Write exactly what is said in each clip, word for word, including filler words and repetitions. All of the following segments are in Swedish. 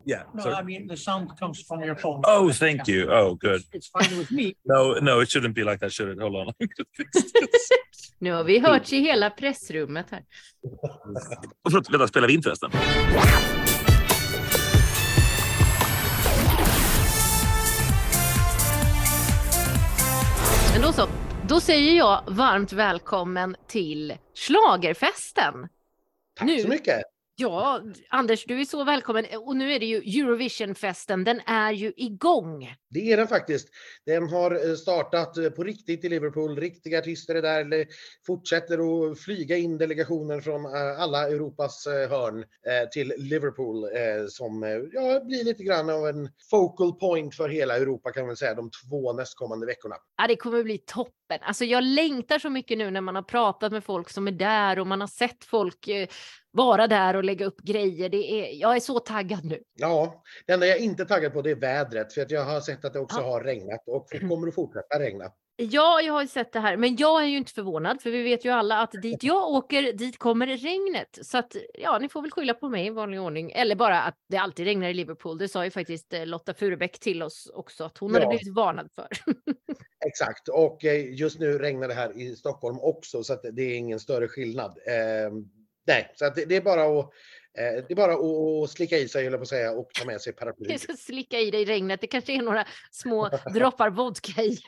Yeah. No, So, I mean, the sound comes from your phone. oh, thank you. Oh, good. It's fine with me. No, no, it shouldn't be like that, should it? Hold on. Nu har vi hört i hela pressrummet här. Förlåt, vänta, spelar vi in förresten? Men då så, då säger jag varmt välkommen till Schlagerfesten. Tack nu, så mycket. Ja, Anders, du är så välkommen. Och nu är det ju Eurovisionfesten, den är ju igång. Det är den faktiskt. Den har startat på riktigt i Liverpool. Riktiga artister är där. Eller fortsätter att flyga in delegationer från alla Europas hörn till Liverpool. Som ja, blir lite grann av en focal point för hela Europa, kan man säga, de två nästkommande veckorna. Ja, det kommer bli toppen. Alltså jag längtar så mycket nu när man har pratat med folk som är där och man har sett folk vara där och lägga upp grejer. Det är, jag är så taggad nu. Ja, det enda jag inte är taggad på det är vädret. För att jag har sett att det också ja. har regnat och kommer att fortsätta regna. Ja, jag har ju sett det här. Men jag är ju inte förvånad. För vi vet ju alla att dit jag åker, dit kommer regnet. Så att, ja, ni får väl skylla på mig i vanlig ordning. Eller bara att det alltid regnar i Liverpool. Det sa ju faktiskt Lotta Furubeck till oss också. Att hon ja. hade blivit varnad för. Exakt. Och just nu regnar det här i Stockholm också. Så att det är ingen större skillnad. Eh, nej, så att det, det är bara att... Det är bara att slicka i sig, eller på att säga, och ta med sig paraply. Du ska slicka i dig i regnet. Det kanske är några små droppar vodka i.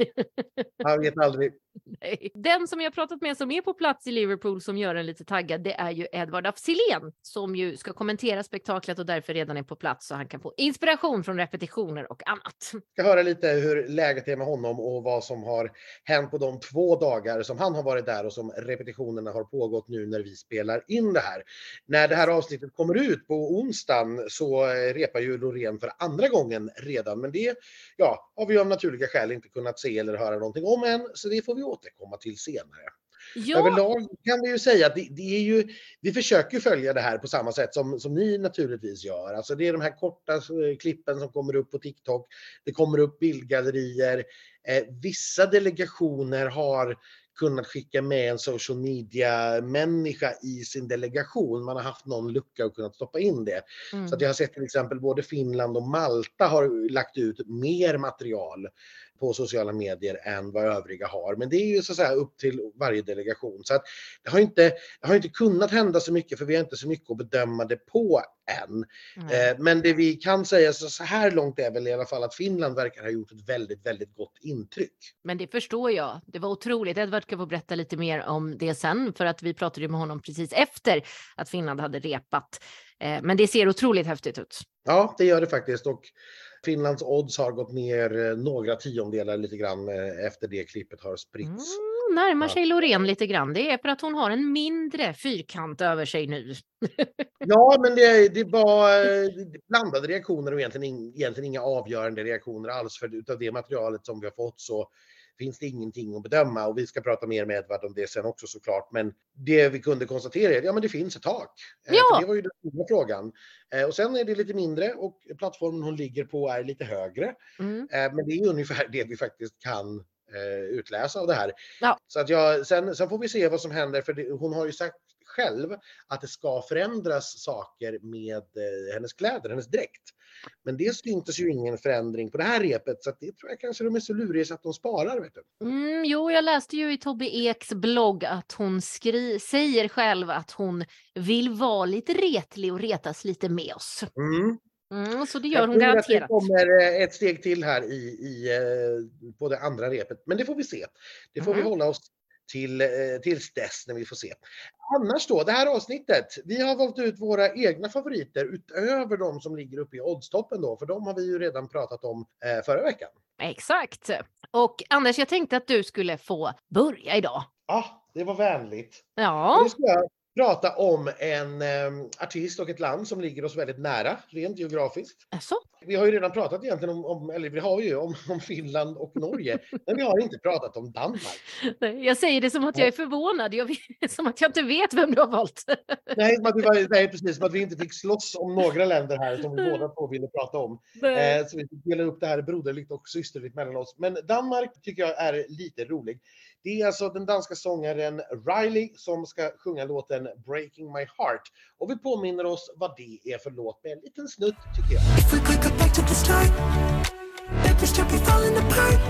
Jag vet aldrig. Nej. Den som jag pratat med som är på plats i Liverpool som gör en lite taggad, det är ju Edward af Sillén som ju ska kommentera spektaklet och därför redan är på plats så han kan få inspiration från repetitioner och annat. Jag ska höra lite hur läget är med honom och vad som har hänt på de två dagar som han har varit där och som repetitionerna har pågått nu när vi spelar in det här. När det här avsnittet kommer ut på onsdagen så repar ju Loreen för andra gången redan. Men det ja, har vi av naturliga skäl inte kunnat se eller höra någonting om än. Så det får vi återkomma till senare. Ja. Överlag kan vi ju säga att det, det är ju, vi försöker följa det här på samma sätt som, som ni naturligtvis gör. Alltså det är de här korta klippen som kommer upp på TikTok. Det kommer upp bildgallerier. Eh, vissa delegationer har kunnat skicka med en social media människa i sin delegation. Man har haft någon lucka och kunnat stoppa in det. Mm. Så att jag har sett till exempel både Finland och Malta har lagt ut mer material på sociala medier än vad övriga har. Men det är ju så att säga upp till varje delegation. Så att det har inte, det har inte kunnat hända så mycket för vi har inte så mycket att bedöma det på än. Mm. Eh, men det vi kan säga så, så här långt är väl i alla fall att Finland verkar ha gjort ett väldigt, väldigt gott intryck. Men det förstår jag. Det var otroligt. Edward ska få berätta lite mer om det sen för att vi pratade med honom precis efter att Finland hade repat. Eh, men det ser otroligt häftigt ut. Ja, det gör det faktiskt och Finlands odds har gått ner några tiondelar lite grann efter det klippet har spritts. Mm, närmar sig Loreen lite grann. Det är för att hon har en mindre fyrkant över sig nu. Ja, men det, det var blandade reaktioner och egentligen, egentligen inga avgörande reaktioner alls. För utav det materialet som vi har fått så finns det ingenting att bedöma och vi ska prata mer med Edward om det sen också såklart. Men det vi kunde konstatera är att ja, men det finns ett tak. Ja. För det var ju den stora frågan. Och sen är det lite mindre och plattformen hon ligger på är lite högre. Mm. Men det är ungefär det vi faktiskt kan utläsa av det här. Ja. Så att jag, sen, sen får vi se vad som händer för det, hon har ju sagt själv att det ska förändras saker med eh, hennes kläder, hennes dräkt. Men det syntes ju ingen förändring på det här repet så att det tror jag kanske de är så luriga så att de sparar, vet du. Mm, jo, jag läste ju i Tobbe Eks blogg att hon skri- säger själv att hon vill vara lite retlig och retas lite med oss. Mm. Mm, så det gör hon garanterat. Det kommer ett steg till här i, i, på det andra repet. Men det får vi se. Det får mm. vi hålla oss till, tills dess när vi får se. Annars då, det här avsnittet. Vi har valt ut våra egna favoriter utöver de som ligger uppe i oddstoppen då. För de har vi ju redan pratat om eh, förra veckan. Exakt. Och Anders, jag tänkte att du skulle få börja idag. Ja, det var vänligt. Ja. Det ska jag prata om en eh, artist och ett land som ligger oss väldigt nära, rent geografiskt. Alltså? Vi har ju redan pratat egentligen om, om eller vi har ju om, om Finland och Norge, men vi har inte pratat om Danmark. Nej, jag säger det som att jag är förvånad, jag vet, som att jag inte vet vem du har valt. Nej, som att vi var, nej, precis, som att vi inte fick slåss om några länder här som vi båda två ville prata om. Eh, så vi delar upp det här broderligt och systerligt mellan oss. Men Danmark tycker jag är lite rolig. Det är alltså den danska sångaren Riley som ska sjunga låten Breaking My Heart. Och vi påminner oss vad det är för låt med en liten snutt tycker jag. If we could go back to the start, every step we're falling apart.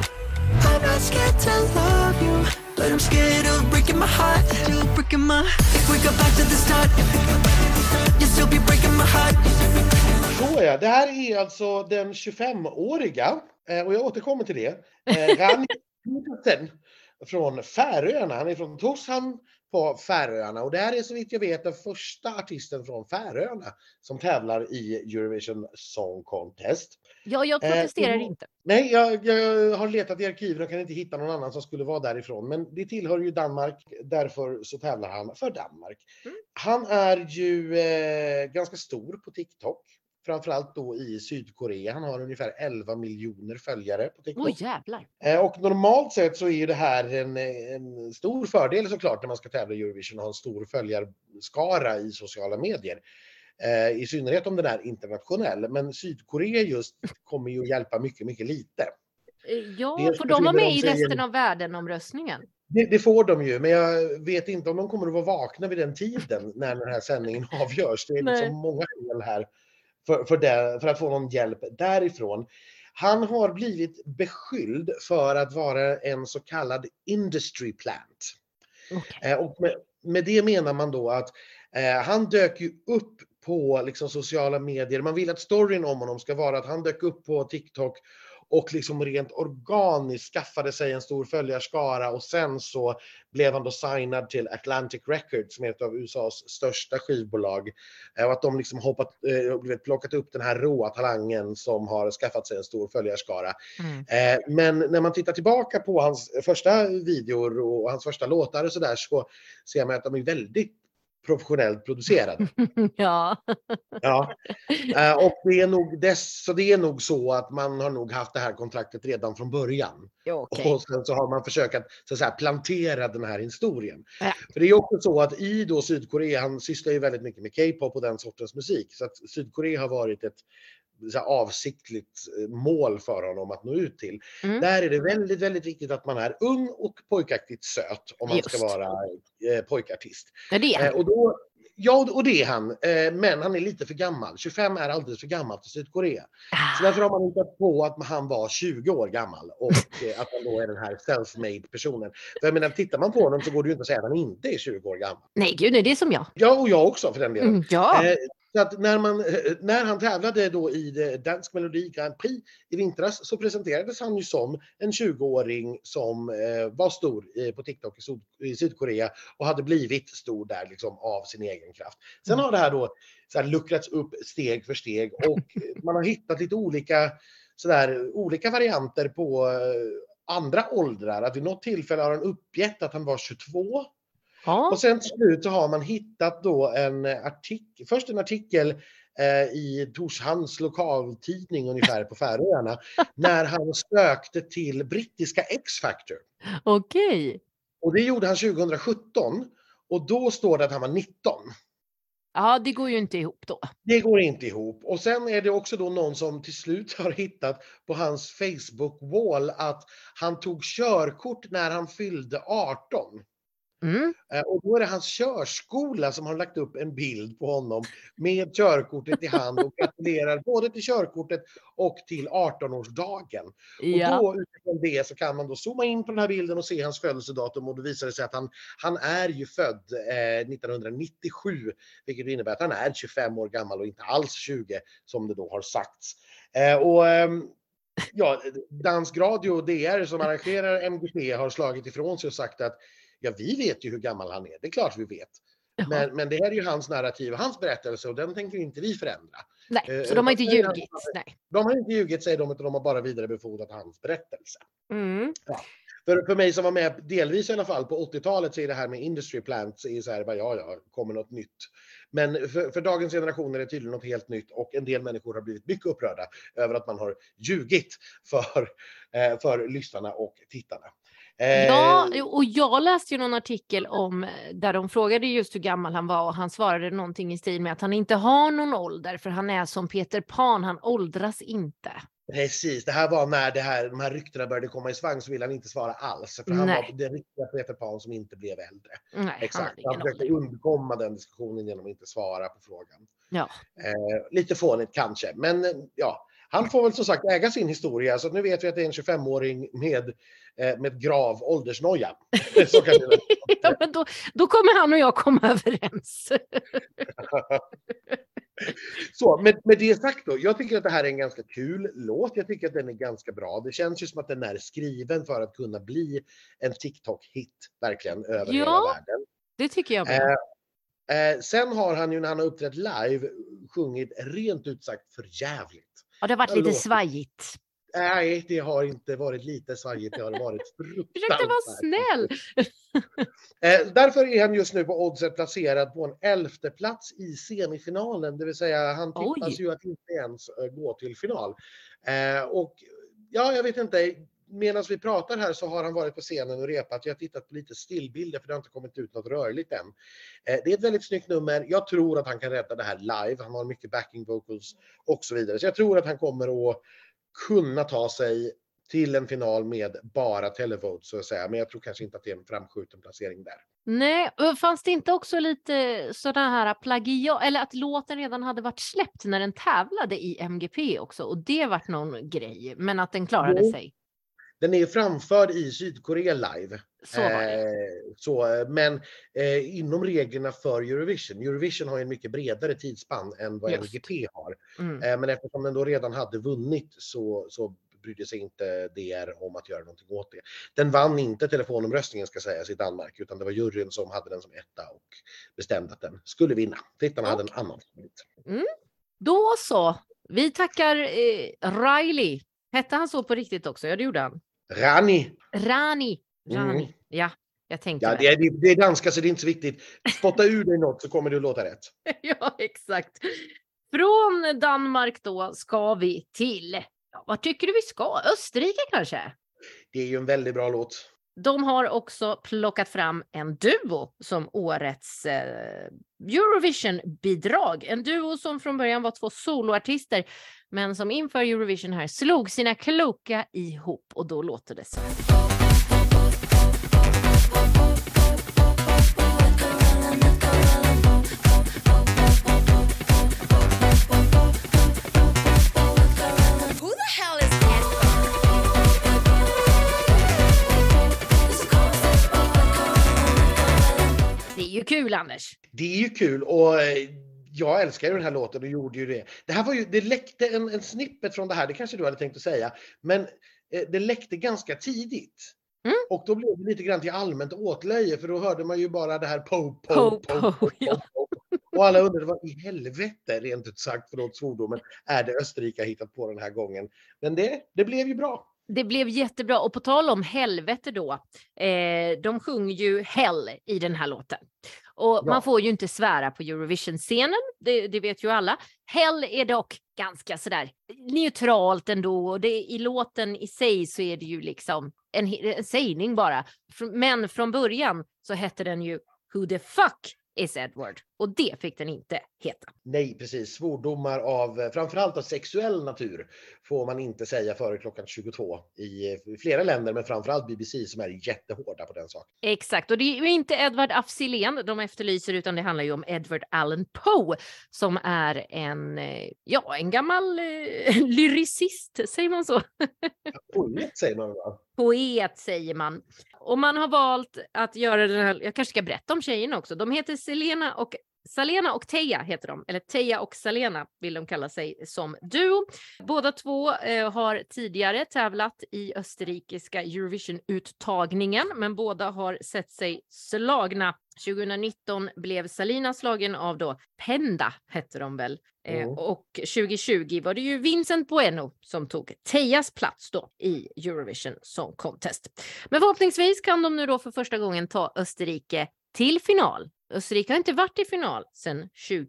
I'm not scared to love you, but I'm scared of breaking my heart. Still breaking my. If we go back to the start, you still be breaking my heart. Så ja, det här är alltså den tjugofemåriga, eh, och jag återkommer till det, eh, Rani Petersen från Färöarna. Han är från Torshavn på Färöarna och det här är så vitt jag vet den första artisten från Färöarna som tävlar i Eurovision Song Contest. Ja, jag protesterar Eh, inte. Nej, jag, jag har letat i arkiven och kan inte hitta någon annan som skulle vara därifrån. Men det tillhör ju Danmark, därför så tävlar han för Danmark. Mm. Han är ju eh, ganska stor på TikTok. Framförallt då i Sydkorea. Han har ungefär elva miljoner följare på TikTok. Oj, jävlar. Eh, och normalt sett så är ju det här en, en stor fördel såklart när man ska tävla i Eurovision och ha en stor följarskara i sociala medier. Eh, I synnerhet om den är internationell. Men Sydkorea just kommer ju hjälpa mycket, mycket lite. Eh, Ja, Dels får de vara försvinner med de i sig resten igen. av världen-omröstningen? Det, det får de ju, men jag vet inte om de kommer att vara vakna vid den tiden när den här sändningen avgörs. Det är Nej. liksom många fel här för, för, det, för att få någon hjälp därifrån. Han har blivit beskylld för att vara en så kallad industry plant. Okej. Eh, och med, med det menar man då att eh, han dök ju upp på liksom, sociala medier. Man vill att storyn om honom ska vara att han dök upp på TikTok och liksom rent organiskt skaffade sig en stor följarskara och sen så blev han då signad till Atlantic Records som är ett av U S A:s största skivbolag. Eh, Och att de liksom hoppat, eh, blivit plockat upp den här råa talangen som har skaffat sig en stor följarskara. Mm. Eh, Men när man tittar tillbaka på hans första videor och hans första låtar och sådär så ser man att de är väldigt professionellt producerade. Ja. Ja. Eh, Och det är nog dess, så det är nog så att man har nog haft det här kontraktet redan från början. Ja, okej. Och sen så har man försökt att, så att säga, plantera den här historien. Ja. För det är också så att i då Sydkorea, han sysslar ju väldigt mycket med K-pop och den sortens musik. Så att Sydkorea har varit ett så här, avsiktligt eh, mål för honom att nå ut till. Mm. Där är det väldigt, väldigt viktigt att man är ung och pojkaktigt söt om man ska Just. vara eh, pojkartist. Ja, det är Eh, han. och då, ja, och det är han. Eh, men han är lite för gammal. tjugofem är alldeles för gammalt i Sydkorea. Så därför har man hittat på att han var tjugo år gammal och eh, att han då är den här self-made personen. För jag menar, tittar man på honom så går det ju inte att säga att han inte är tjugo år gammal. Nej, gud, nej, det är som jag. Ja, och jag också för den delen. Mm, ja. Eh, så att när, man, eh, när han tävlade då i det Dansk Melodi Grand Prix i vintras så presenterades han ju som en tjugo-åring som eh, var stor eh, på TikTok i, Syd, i Sydkorea och hade blivit stor där liksom av sin egen kraft. Sen har det här då så här, luckrats upp steg för steg och man har hittat lite olika, så där, olika varianter på eh, andra åldrar. Att vid något tillfälle har han uppgett att han var tjugotvå. Ja. Och sen till slut så har man hittat då en artikel, först en artikel eh, i Torshavns lokaltidning ungefär på Färöarna när han sökte till brittiska X-Factor. Okej. Och det gjorde han tjugohundrasjutton och då står det att han var nitton. Ja, det går ju inte ihop då. Det går inte ihop. Och sen är det också då någon som till slut har hittat på hans Facebook-wall att han tog körkort när han fyllde arton. Mm. Eh, Och då är det hans körskola som har lagt upp en bild på honom med körkortet i hand och gratulerar både till körkortet och till arton-årsdagen. Ja. Och då utifrån det så kan man då zooma in på den här bilden och se hans födelsedatum och då visar det sig att han, han är ju född eh, nittonhundranittiosju, vilket innebär att han är tjugofem år gammal och inte alls tjugo som det då har sagts. Eh, och ehm, ja, Dansk Radio och D R som arrangerar M G P har slagit ifrån sig och sagt att ja, vi vet ju hur gammal han är. Det är klart vi vet. Jaha. Men, men det här är ju hans narrativ och hans berättelse och den tänker inte vi förändra. Nej, Eh, så de har inte vad säger han? ljugit. Nej. De har inte ljugit, säger de, utan de har bara vidarebefordrat hans berättelse. Mm. För, för mig som var med delvis i alla fall på åttiotalet så är det här med industry plants är så här, bara, ja, ja, kommer något nytt. Men för, för dagens generationer är det tydligen något helt nytt och en del människor har blivit mycket upprörda över att man har ljugit för, eh, för lyssnarna och tittarna. Eh, Ja, och jag läste ju någon artikel om där de frågade just hur gammal han var och han svarade någonting i stil med att han inte har någon ålder för han är som Peter Pan, han åldras inte. Precis, det här var när det här, de här ryktena började komma i svang så ville han inte svara alls. För han Nej. var den riktiga Peter Pan som inte blev äldre. Nej, Exakt, han han hade försökte ingen ålder. undkomma den diskussionen genom att inte svara på frågan. Ja. Eh, lite fånigt kanske, men eh, ja. Han får väl som sagt äga sin historia, så nu vet vi att det är en tjugofemåring med, eh, med grav åldersnoja. Så kan det Ja, men då, då kommer han och jag komma överens. Så, med, med det sagt då, jag tycker att det här är en ganska kul låt. Jag tycker att den är ganska bra. Det känns ju som att den är skriven för att kunna bli en TikTok-hit, verkligen, över Ja. hela världen. Det tycker jag. Eh, eh, sen har han ju när han har uppträtt live sjungit rent ut sagt för jävligt. Ja, det har varit jag lite låter- svajigt. Nej, det har inte varit lite svajigt, det har varit fruktansvärt. Försökte vara snäll. Eh, därför är han just nu på oddset placerad på en elfte plats i semifinalen, det vill säga han tippas Oj. ju att inte ens eh, gå till final. Eh, och ja, jag vet inte, medan vi pratar här så har han varit på scenen och repat. Jag har tittat på lite stillbilder för det har inte kommit ut något rörligt än. Eh, det är ett väldigt snyggt nummer. Jag tror att han kan rädda det här live. Han har mycket backing vocals och så vidare. Så jag tror att han kommer att kunna ta sig till en final med bara televote så att säga. Men jag tror kanske inte att det är en framskjuten placering där. Nej, och fanns det inte också lite sådana här plagiat, eller att låten redan hade varit släppt när den tävlade i M G P också, och det vart någon grej, men att den klarade Jo. sig. Den är framförd i Sydkorea live. Så var det. Eh, så, men eh, inom reglerna för Eurovision. Eurovision har ju en mycket bredare tidsspann än vad Just. M G P har. Mm. Eh, men eftersom den då redan hade vunnit så, så brydde sig inte D R om att göra någonting åt det. Den vann inte telefonomröstningen ska sägas i Danmark, utan det var juryn som hade den som etta och bestämde att den skulle vinna. Tittarna hade en annan favorit. Då så, vi tackar eh, Riley. Hette han så på riktigt också? Ja, det gjorde han. Rani! Rani. Rani. Mm. Ja, jag tänkte Ja, det är, det är danska så det är inte så viktigt. Spotta ur dig något så kommer du låta rätt. Ja, exakt. Från Danmark då ska vi till, ja, vad tycker du vi ska? Österrike kanske? Det är ju en väldigt bra låt. De har också plockat fram en duo som årets eh, Eurovision-bidrag. En duo som från början var två soloartister, men som inför Eurovision här slog sina kloka ihop, och då låter det så. Who the hell is Det är ju kul, Anders. Det är ju kul och eh, jag älskar ju den här låten och gjorde ju det. Det här var ju, det läckte en, en snippet från det här, det kanske du hade tänkt att säga, men eh, det läckte ganska tidigt. Mm. Och då blev det lite grann till allmänt åtlöje, för då hörde man ju bara det här po, po, Po, po, po, po, ja. po. Och alla undrade vad i helvete, rent ut sagt, förlåt svordomen, är det Österrike har hittat på den här gången. Men det, det blev ju bra. Det blev jättebra, och på tal om helvete då, eh, de sjunger ju hell i den här låten. Och Ja. man får ju inte svära på Eurovision-scenen, det, det vet ju alla. Hell är dock ganska sådär neutralt ändå, och det, i låten i sig så är det ju liksom en, en sägning bara. Fr- Men från början så hette den ju Who the fuck is Edward? Och det fick den inte heta. Nej, precis. Svordomar av eh, framförallt av sexuell natur får man inte säga före klockan tjugotvå i, i flera länder, men framförallt B B C som är jättehårda på den saken. Exakt, och det är ju inte Edward af Sillén de efterlyser, utan det handlar ju om Edward Allan Poe som är en, eh, ja, en gammal eh, lyricist, säger man så? Poet säger man va? Poet säger man. Och man har valt att göra den här, jag kanske ska berätta om tjejerna också. De heter Selena och Salena och Teija heter de, eller Teija och Salena vill de kalla sig som duo. Båda två eh, har tidigare tävlat i österrikiska Eurovision-uttagningen, men båda har sett sig slagna. tjugonitton blev Salina slagen av då Penda, hette de väl. Eh, Mm. och tjugohundratjugo var det ju Vincent Bueno som tog Teijas plats då i Eurovision Song Contest. Men förhoppningsvis kan de nu då för första gången ta Österrike till final. Österrike har inte varit i final sedan tjugoarton.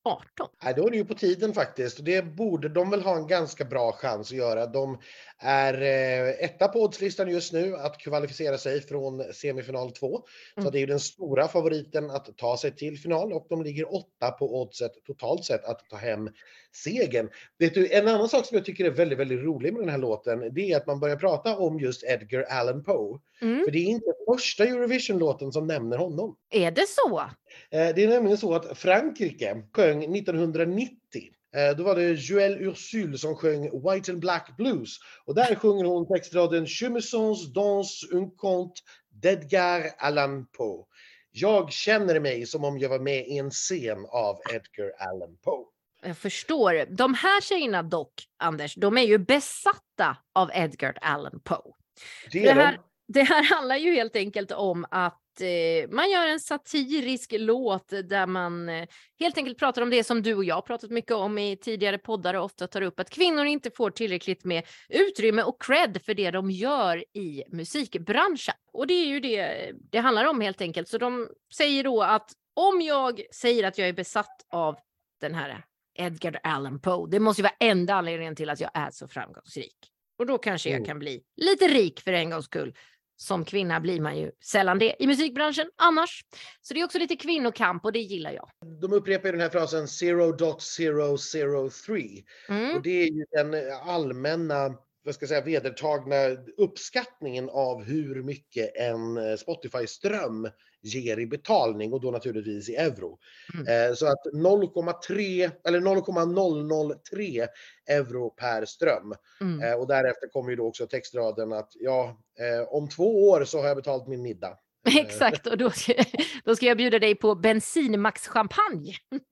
arton. Nej, då är det ju på tiden faktiskt. Och det borde de väl ha en ganska bra chans att göra. De är eh, etta på oddslistan just nu att kvalificera sig från semifinal två. Så Mm. det är ju den stora favoriten att ta sig till final och de ligger åtta på oddset totalt sett att ta hem segern. Vet du, en annan sak som jag tycker är väldigt, väldigt rolig med den här låten, det är att man börjar prata om just Edgar Allan Poe. Mm. För det är inte första Eurovision-låten som nämner honom. Är det så? Eh, Det är nämligen så att Frankrike sjöng nittonhundranittio. Eh, Då var det Joël Ursule som sjöng White and Black Blues. Och där sjunger hon textraden Je me sens dans un conte d'Edgar Allan Poe. Jag känner mig som om jag var med i en scen av Edgar Allan Poe. Jag förstår. De här tjejerna dock, Anders, de är ju besatta av Edgar Allan Poe. Det Det är här, de. det här handlar ju helt enkelt om att eh, man gör en satirisk låt där man eh, helt enkelt pratar om det som du och jag pratat mycket om i tidigare poddar och ofta tar upp, att kvinnor inte får tillräckligt med utrymme och cred för det de gör i musikbranschen. Och det är ju det det handlar om helt enkelt. Så de säger då att om jag säger att jag är besatt av den här Edgar Allan Poe, det måste ju vara enda anledningen till att jag är så framgångsrik. Och då kanske jag Mm. kan bli lite rik för en gångs skull. Som kvinna blir man ju sällan det i musikbranschen annars. Så det är också lite kvinnokamp och det gillar jag. De upprepar ju den här frasen zero point zero zero tre. Mm. Och det är ju den allmänna, vad ska jag säga, vedertagna uppskattningen av hur mycket en Spotify-ström ger i betalning och då naturligtvis i euro. Mm. Eh, Så att noll komma tre eller noll komma noll noll tre euro per ström. Mm. Eh, Och därefter kommer ju då också textraden att ja, eh, om två år så har jag betalt min middag. Exakt, och då ska, då ska jag bjuda dig på bensinmax-champagne.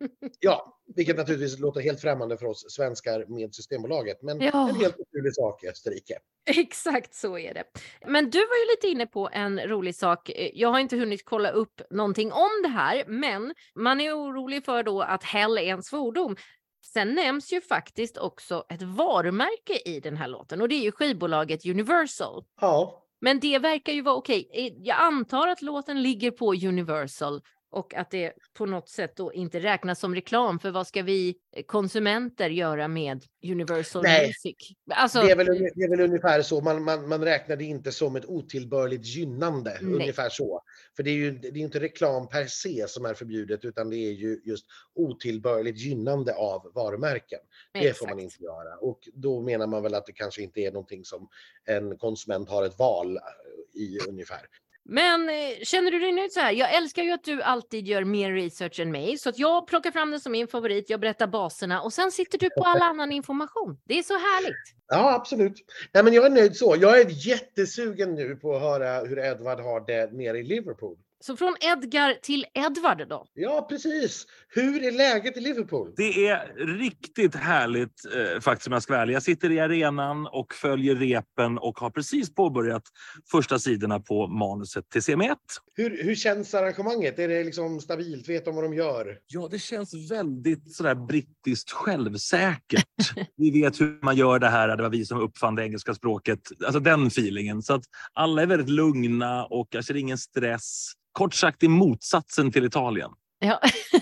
Ja, vilket naturligtvis låter helt främmande för oss svenskar med Systembolaget. Men Ja. en helt naturlig sak i Österrike. Exakt så är det. Men du var ju lite inne på en rolig sak. Jag har inte hunnit kolla upp någonting om det här, men man är orolig för då att hell är en svordom. Sen nämns ju faktiskt också ett varumärke i den här låten och det är ju skivbolaget Universal. Ja, Men det verkar ju vara okej. Jag antar att låten ligger på Universal och att det på något sätt då inte räknas som reklam, för vad ska vi konsumenter göra med Universal Nej. Music? Alltså, det är väl, det är väl ungefär så. Man, man, man räknar det inte som ett otillbörligt gynnande. Nej. Ungefär så. För det är ju det är inte reklam per se som är förbjudet, utan det är ju just otillbörligt gynnande av varumärken. Det exakt. får man inte göra. Och då menar man väl att det kanske inte är någonting som en konsument har ett val i ungefär. Men eh, känner du dig nöjd så här? Jag älskar ju att du alltid gör mer research än mig. Så att jag plockar fram den som min favorit, jag berättar baserna och sen sitter du på all annan information. Det är så härligt. Ja, absolut. Nej, men jag är nöjd så. Jag är jättesugen nu på att höra hur Edward har det nere i Liverpool. Så från Edgar till Edward då? Ja, precis. Hur är läget i Liverpool? Det är riktigt härligt eh, faktiskt, om jag ska vara ärlig. Jag sitter i arenan och följer repen och har precis påbörjat första sidorna på manuset till C M ett. Hur, hur känns arrangemanget? Är det liksom stabilt? Vet de vad de gör? Ja, det känns väldigt sådär brittiskt självsäkert. Vi vet hur man gör det här. Det var vi som uppfann det engelska språket. Alltså den feelingen. Så att alla är väldigt lugna och jag ser ingen stress. Kort sagt i motsatsen till Italien. Ja,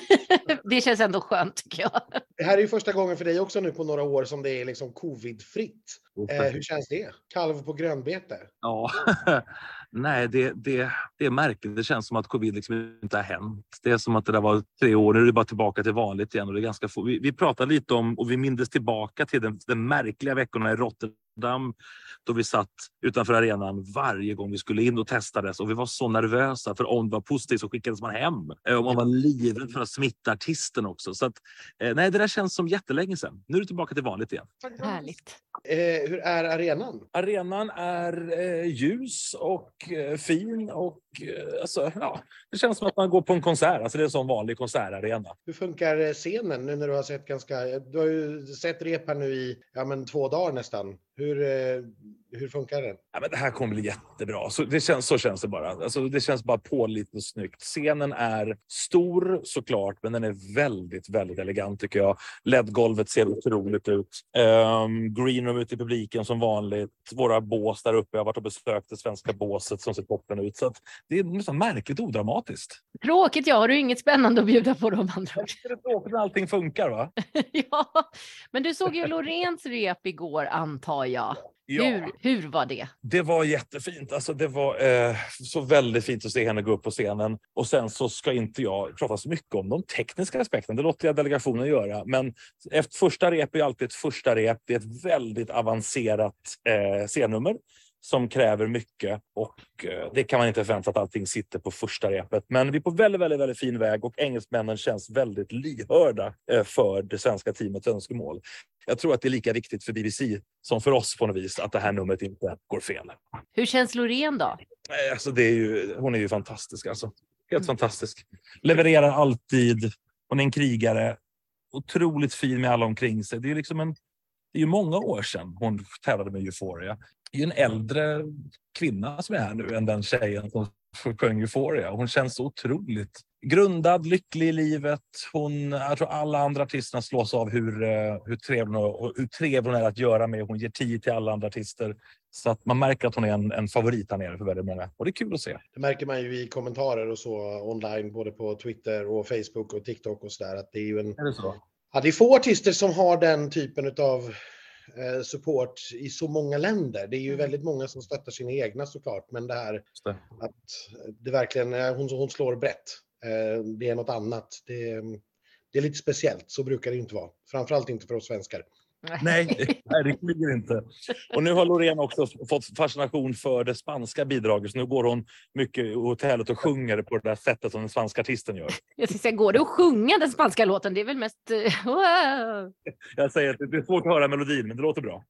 det känns ändå skönt tycker jag. Det här är ju första gången för dig också nu på några år som det är liksom covidfritt. Eh, hur känns det? Kalv på grönbete? Ja, nej det, det, det är märkligt. Det känns som att covid liksom inte har hänt. Det är som att det där var tre år, nu är det bara tillbaka till vanligt igen. Och det är ganska få. Vi, vi pratade lite om, och vi mindes tillbaka till den, den märkliga veckorna i Rotterdam. Då vi satt utanför arenan varje gång vi skulle in och testades. Och vi var så nervösa, för om det var positivt så skickades man hem. Och man var livrädd för att smitta artisten också. Så att, nej, det där känns som jättelänge sedan. Nu är det tillbaka till vanligt igen. Härligt. Eh, hur är arenan? Arenan är eh, ljus och eh, fin och eh, alltså, ja, det känns som att man går på en konsert. Alltså det är en sån vanlig konsertarena. Hur funkar scenen nu när du har sett ganska... Du har ju sett rep här nu i ja, men två dagar nästan. Hur, eh, hur funkar den? Ja, men det här kommer bli jättebra. Så, det känns, så känns det bara. Alltså, det känns bara pålitligt och snyggt. Scenen är stor såklart, men den är väldigt, väldigt elegant tycker jag. L E D-golvet ser otroligt ut. Um, green room ute i publiken som vanligt. Våra bås där uppe. Jag har varit och besökt det svenska båset som ser toppen ut. Så att det är nästan märkligt odramatiskt. Tråkigt, ja. Har du inget spännande att bjuda på de andra? Det är tråkigt när allting funkar, va? Ja, men du såg ju Loreens rep igår, antar jag. Ja. Hur, hur var det? Det var jättefint. Alltså det var eh, så väldigt fint att se henne gå upp på scenen. Och sen så ska inte jag prata så mycket om de tekniska aspekterna. Det låter jag delegationen göra. Men efter första rep är alltid ett första rep. Det är ett väldigt avancerat eh, scennummer som kräver mycket. Och eh, det kan man inte förvänta att allting sitter på första repet. Men vi är på väldigt, väldigt, väldigt fin väg. Och engelsmännen känns väldigt lyhörda eh, för det svenska teamets önskemål. Jag tror att det är lika viktigt för B B C som för oss på något vis att det här numret inte går fel. Hur känns Loreen då? Alltså det är ju, hon är ju fantastisk alltså. Helt fantastisk. Levererar alltid. Hon är en krigare. Otroligt fin med alla omkring sig. Det är liksom en, det är ju många år sedan hon tävlade med Euphoria. Det är ju en äldre kvinna som är här nu än den tjejen som sjöng Euphoria. Hon känns så otroligt grundad, lycklig i livet. Hon, jag tror alla andra artisterna slås av hur, hur, trevlig, och hur trevlig hon är att göra med. Hon ger tid till alla andra artister. Så att man märker att hon är en, en favorit här nere för väldigt många. Och det är kul att se. Det märker man ju i kommentarer och så online, både på Twitter och Facebook och TikTok och sådär. Att det är ju en... Är det så? Ja, det är få artister som har den typen av eh, support i så många länder. Det är ju väldigt många som stöttar sina egna såklart. Men det här Just det. att det verkligen, hon, hon slår brett. Eh, det är något annat. Det, det är lite speciellt. Så brukar det inte vara. Framförallt inte för oss svenskar. Nej, nej, det ligger inte. Och nu har Loreen också fått fascination för det spanska bidraget. Så nu går hon mycket i hotellet och sjunger på det där sättet som den svenska artisten gör. Jag ska säga, går det att sjunga den spanska låten? Det är väl mest... Wow. Jag säger att det är svårt att höra melodin, men det låter bra.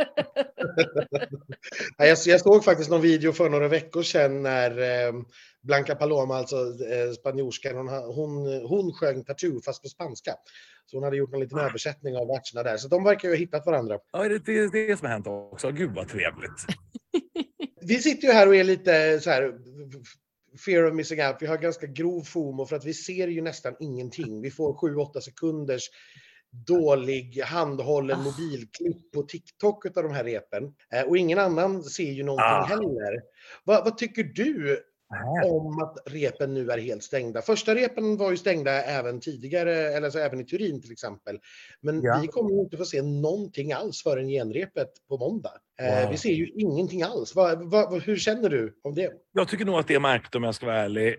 jag, jag såg faktiskt någon video för några veckor sedan när eh, Blanca Paloma, alltså eh, spanjorskan, hon, hon, hon sjöng Tattoo fast på spanska. Så hon hade gjort en liten översättning av verserna där. Så de verkar ju ha hittat varandra. Ja, det är det som har hänt också. Gud vad trevligt. Vi sitter ju här och är lite så här fear of missing out. Vi har ganska grov FOMO för att vi ser ju nästan ingenting. Vi får sju åtta sekunders dålig handhållen mobilklipp på TikTok av de här repen. Och ingen annan ser ju någonting Ah. heller. Vad, vad tycker du om att repen nu är helt stängda? Första repen var ju stängda även tidigare, eller så även i Turin till exempel. Men Ja. vi kommer ju inte få se någonting alls förrän genrepet på måndag. Eh, Wow. Vi ser ju ingenting alls. Vad, vad, hur känner du om det? Jag tycker nog att det är märkt, om jag ska vara ärlig.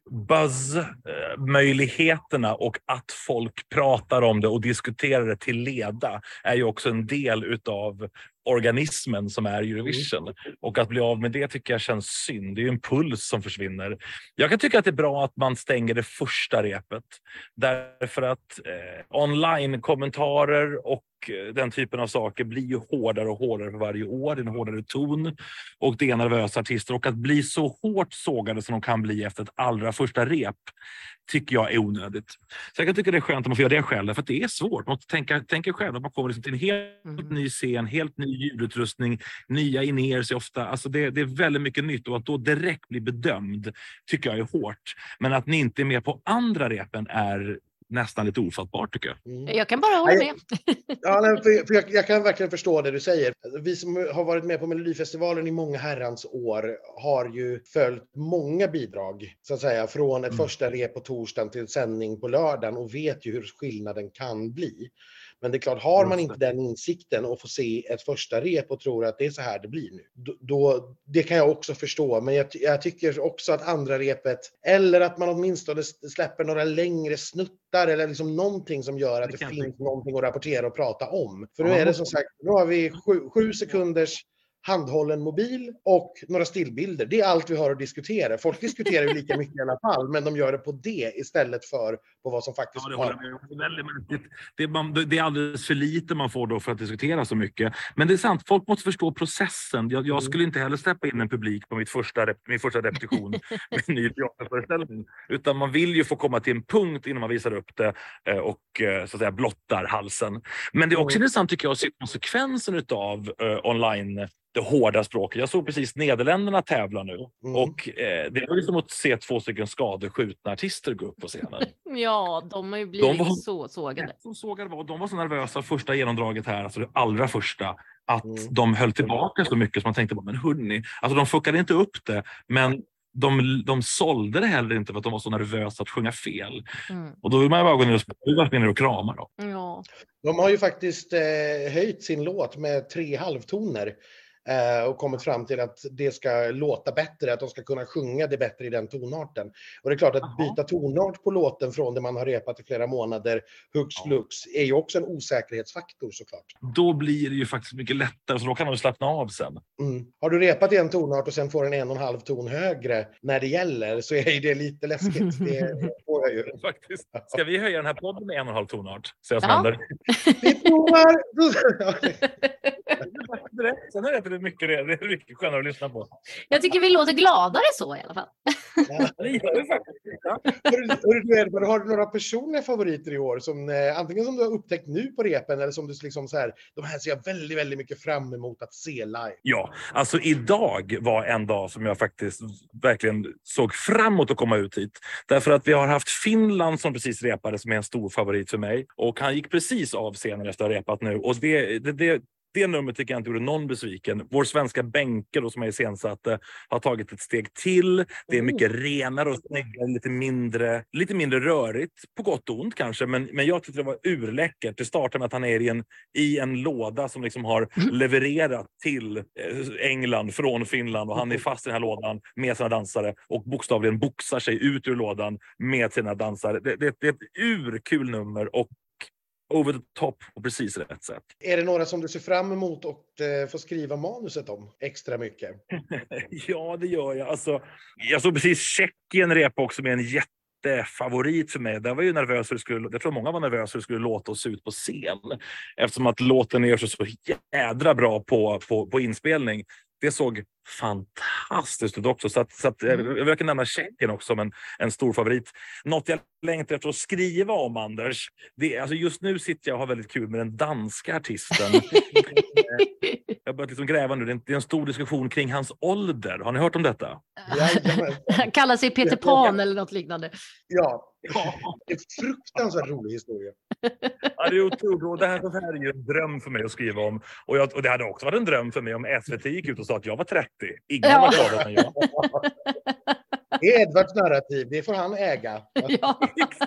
Buzz-möjligheterna och att folk pratar om det och diskuterar det till leda är ju också en del utav organismen som är Eurovision. Mm. Och att bli av med det tycker jag känns synd. Det är ju en puls som försvinner. Jag kan tycka att det är bra att man stänger det första repet. Därför att eh, online-kommentarer och den typen av saker blir ju hårdare och hårdare för varje år. Det är en hårdare ton och det är nervösa artister. Och att bli så hårt sågade som de kan bli efter ett allra första rep tycker jag är onödigt. Så jag kan tycka det är skönt att man får göra det själv, för att det är svårt. Man måste tänka, tänka själv att man kommer liksom till en helt mm. ny scen, helt ny ljudutrustning, nya in-ears ofta. Alltså det, det är väldigt mycket nytt, och att då direkt bli bedömd tycker jag är hårt. Men att ni inte är med på andra repen är nästan lite ofattbart tycker jag. Mm. Jag kan bara hålla med. Ja, nej, för, för jag, jag kan verkligen förstå det du säger. Vi som har varit med på Melodifestivalen i många herrans år har ju följt många bidrag, så att säga, från ett mm. första rep på torsdagen till sändning på lördagen, och vet ju hur skillnaden kan bli. Men det är klart, har man inte den insikten och får se ett första rep och tror att det är så här det blir nu, då, då det kan jag också förstå. Men jag, jag tycker också att andra repet, eller att man åtminstone släpper några längre snuttar eller liksom någonting som gör att det, det finns inte. någonting att rapportera och prata om. För nu är det som sagt, nu har vi sju, sju sekunders handhållen mobil och några stillbilder. Det är allt vi har att diskutera. Folk diskuterar ju lika mycket i alla fall, men de gör det på det istället för på vad som faktiskt Ja, det, har. håller jag med. Det, är väldigt märkligt. det, är man, det är alldeles för lite man får då för att diskutera så mycket. Men det är sant, folk måste förstå processen. Jag, jag skulle inte heller släppa in en publik på mitt första, min första repetition med en ny teaterföreställning. Utan man vill ju få komma till en punkt innan man visar upp det och så att säga blottar halsen. Men det är också mm. intressant tycker jag att se konsekvensen av uh, online det hårda språket. Jag såg precis Nederländerna tävla nu. Mm. Och eh, det var liksom att se två stycken skadeskjutna artister gå upp på scenen. Ja, de har ju blivit de var, så sågade. Så sågade var, de var så nervösa första genomdraget här, alltså det allra första, att mm. de höll tillbaka så mycket som man tänkte, men hörni, alltså de fuckade inte upp det, men de, de sålde det heller inte för att de var så nervösa att sjunga fel. Mm. Och då vill man ju bara gå ner och, ner och krama då. Ja. De har ju faktiskt eh, höjt sin låt med tre halvtoner. Och kommit fram till att det ska låta bättre, att de ska kunna sjunga det bättre i den tonarten. Och det är klart att Aha. byta tonart på låten från det man har repat i flera månader, hux flux, är ju också en osäkerhetsfaktor såklart. Då blir det ju faktiskt mycket lättare, så då kan man ju slappna av sen. Mm. Har du repat i en tonart och sen får en en och en halv ton högre när det gäller, så är det lite läskigt. Det får jag ju. Faktiskt. Ska vi höja den här podden med en och en halv tonart? Se vad som händer. Vi provar! Sen är det mycket, det är mycket skönare att lyssna på. Jag tycker vi låter gladare så i alla fall. Ja. Hör, har du några personliga favoriter i år som eh, antingen som du har upptäckt nu på repen eller som du liksom så här, de här ser jag väldigt väldigt mycket fram emot att se live? Ja, alltså idag var en dag som jag faktiskt verkligen såg fram emot att komma ut hit. Därför att vi har haft Finland som precis repade, som är en stor favorit för mig, och han gick precis av scenen efter att ha repat nu, och det det, det Det numret tycker jag inte gjorde någon besviken. Vår svenska bänker då, som är iscensatte, har tagit ett steg till. Det är mycket renare och snyggare, lite mindre, lite mindre rörigt. På gott och ont kanske, men, men jag tyckte det var urläckert. Det startar med att han är i en, i en låda som liksom har levererat till England från Finland. Och han är fast i den här lådan med sina dansare och bokstavligen boxar sig ut ur lådan med sina dansare. Det, det, det är ett urkul nummer och over the top på precis rätt sätt. Är det några som du ser fram emot och eh, får skriva manuset om extra mycket? Ja, det gör jag. Alltså, jag såg precis Tjeckien repa också med en jättefavorit för mig. Där var ju nervös hur det skulle, jag tror många var nervösa hur det skulle låta oss ut på scen. Eftersom att låten är så jädra bra på, på, på inspelning. Det såg fantastiskt ut också. Så att, så att, mm. jag vill nämna Tjeckien också som en, en stor favorit. Något jag längtar efter att skriva om, Anders. Det är, alltså just nu sitter jag och har väldigt kul med den danska artisten. Jag har börjat liksom gräva nu. Det är en stor diskussion kring hans ålder. Har ni hört om detta? Han kallar sig Peter Pan eller något liknande. Ja. Ja. Det är en fruktansvärt rolig historia. Ja, det är otroligt. Det här, det här är ju en dröm för mig att skriva om. Och, jag, och det hade också varit en dröm för mig om S V T gick ut och sa att jag var trettio. Ingen ja. var glad än jag. Det är Edvards narrativ. Det får han äga. Ja.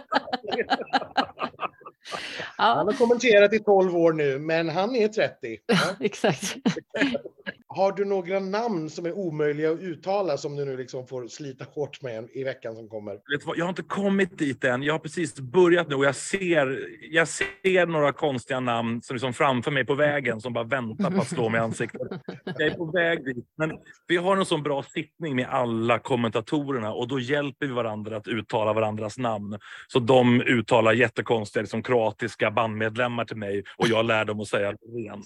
Ja. Han har kommenterat i tolv år nu, men han är trettio. Ja. Exakt. Har du några namn som är omöjliga att uttala som du nu liksom får slita hårt med i veckan som kommer? Vet du vad? Jag har inte kommit dit än. Jag har precis börjat nu och jag ser, jag ser några konstiga namn som liksom framför mig på vägen som bara väntar på att slå mig i ansiktet. Jag är på väg dit. Men vi har en sån bra sittning med alla kommentatorerna och då hjälper vi varandra att uttala varandras namn. Så de uttalar jättekonstiga liksom, kroatiska bandmedlemmar till mig och jag lär dem att säga ren.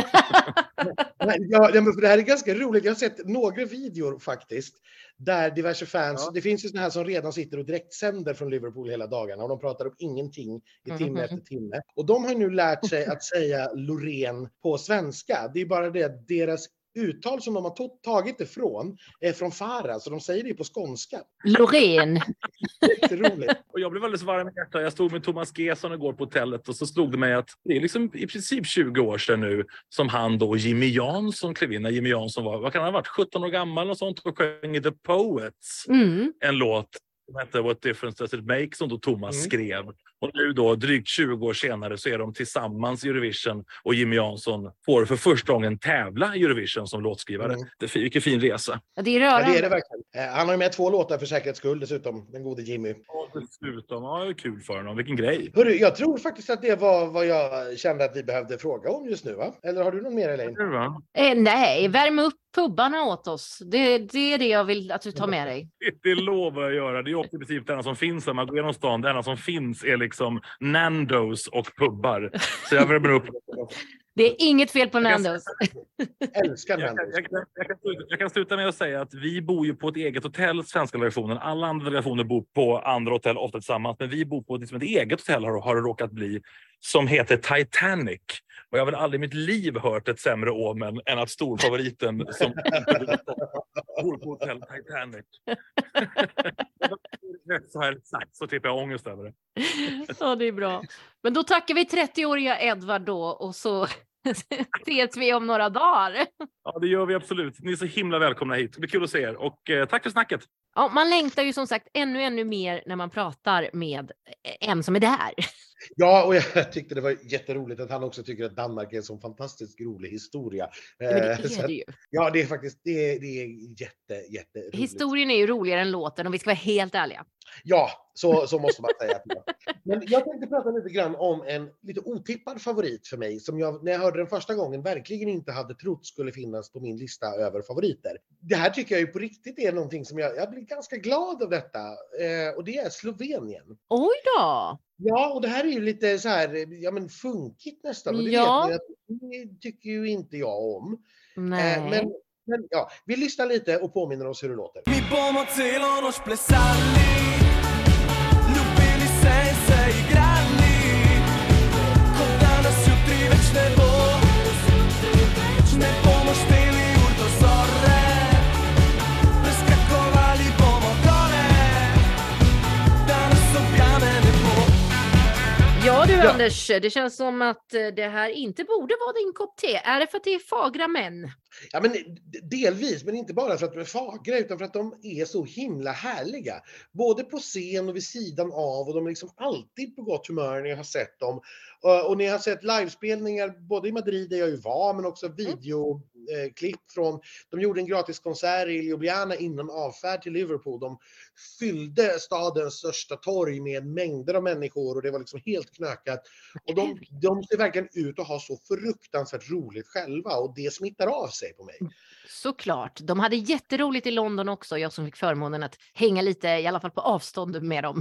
Ja, men det här är ganska roligt. Jag har sett några videor faktiskt där diverse fans, ja. Det finns ju såna här som redan sitter och direktsänder från Liverpool hela dagarna och de pratar om ingenting i timme mm-hmm. efter timme. Och de har nu lärt sig att säga Loreen på svenska. Det är bara det att deras uttal som de har to- tagit ifrån är från Farah, så de säger det på skånska. Loreen. Jätteroligt. Och jag blev väldigt varm i hjärtat. Jag stod med Thomas Gesson igår på hotellet och så slog det mig att det är liksom i princip tjugo år sedan nu som han då Jimmy Jansson klev in. När Jimmy Jansson var, vad kan han ha varit, sjutton år gammal och sånt och sjöng i The Poets. Mm. En låt som hette What Difference Does It Make som då Thomas mm. skrev. Och nu då, drygt tjugo år senare, så är de tillsammans i Eurovision och Jimmy Jansson får för första gången tävla i Eurovision som låtskrivare. Mm. Det är vilken fin resa. Ja, det är Ja, rörande. det är det verkligen. Eh, Han har ju med två låtar för säkerhets skull dessutom, den gode Jimmy. Ja, dessutom. Ja, det är kul för honom. Vilken grej. Hörru, jag tror faktiskt att det var vad jag kände att vi behövde fråga om just nu, va? Eller har du någon mer, Elaine? Det va? Eh, nej, värm upp pubbarna åt oss. Det, det är det jag vill att du tar med dig. Det lovar jag att göra. Det är också i princip det enda som finns. När man går genom stan, det enda som finns är liksom Nandos och pubbar. Så jag värmer upp. Det är inget fel på Nandos. Älskar Jag kan, Nandos. jag, kan, jag, kan sluta, jag kan sluta med att säga att vi bor ju på ett eget hotell, svenska delegationen. Alla andra delegationer bor på andra hotell, ofta tillsammans. Men vi bor på liksom ett eget hotell, har, har det råkat bli, som heter Titanic. Och jag har väl aldrig i mitt liv hört ett sämre omen än att storfavoriten som bor på hotell Titanic. Så här sagt så tippar jag ångest över det. Ja, det är bra. Men då tackar vi trettioåriga Edvard då och så ses vi om några dagar. Ja, det gör vi absolut. Ni är så himla välkomna hit. Det blir kul att se er. Och eh, tack för snacket. Ja, man längtar ju som sagt ännu, ännu mer när man pratar med en som är där. Ja, och jag tyckte det var jätteroligt att han också tycker att Danmark är en sån fantastiskt rolig historia. Men det Eh, så är att- det ju. Ja, det är faktiskt det är, det är jätte, jätteroligt. Historien är ju roligare än låten om vi ska vara helt ärliga. Ja, så, så måste man säga. Men jag tänkte prata lite grann om en lite otippad favorit för mig som jag, när jag hörde den första gången, verkligen inte hade trott skulle finnas på min lista över favoriter. Det här tycker jag ju på riktigt är någonting som jag, jag blir ganska glad av detta. Eh, och det är Slovenien. Oj då! Ja, och det här är ju lite så här, ja men funkigt nästan. Och det Ja. vet ni att det tycker ju inte jag om. Nej. Eh, men, men ja, vi lyssnar lite och påminner oss hur det låter. Mi bomo celo noč plesali, ljubili se in se igrali, kot danes jutri več ne bo, ne bomo šteli ur do zore, preskakovali bomo gore, danes objave ne bo. Ja du Ja. Anders, det känns som att eh, det här inte borde vara din kopp te. Är det för att det är fagra män? Ja, men d- delvis, men inte bara för att de är fagra utan för att de är så himla härliga. Både på scen och vid sidan av och de är liksom alltid på gott humör när jag har sett dem. Och, och när jag har sett livespelningar både i Madrid där jag ju var men också videoklipp från, de gjorde en gratis konsert i Ljubljana innan avfärd till Liverpool. De fyllde stadens största torg med mängder av människor och det var liksom helt knökat. Och de, de ser verkligen ut att ha så fruktansvärt roligt själva och det smittar av sig på mig. Såklart. De hade jätteroligt i London också. Jag som fick förmånen att hänga lite, i alla fall på avstånd med dem.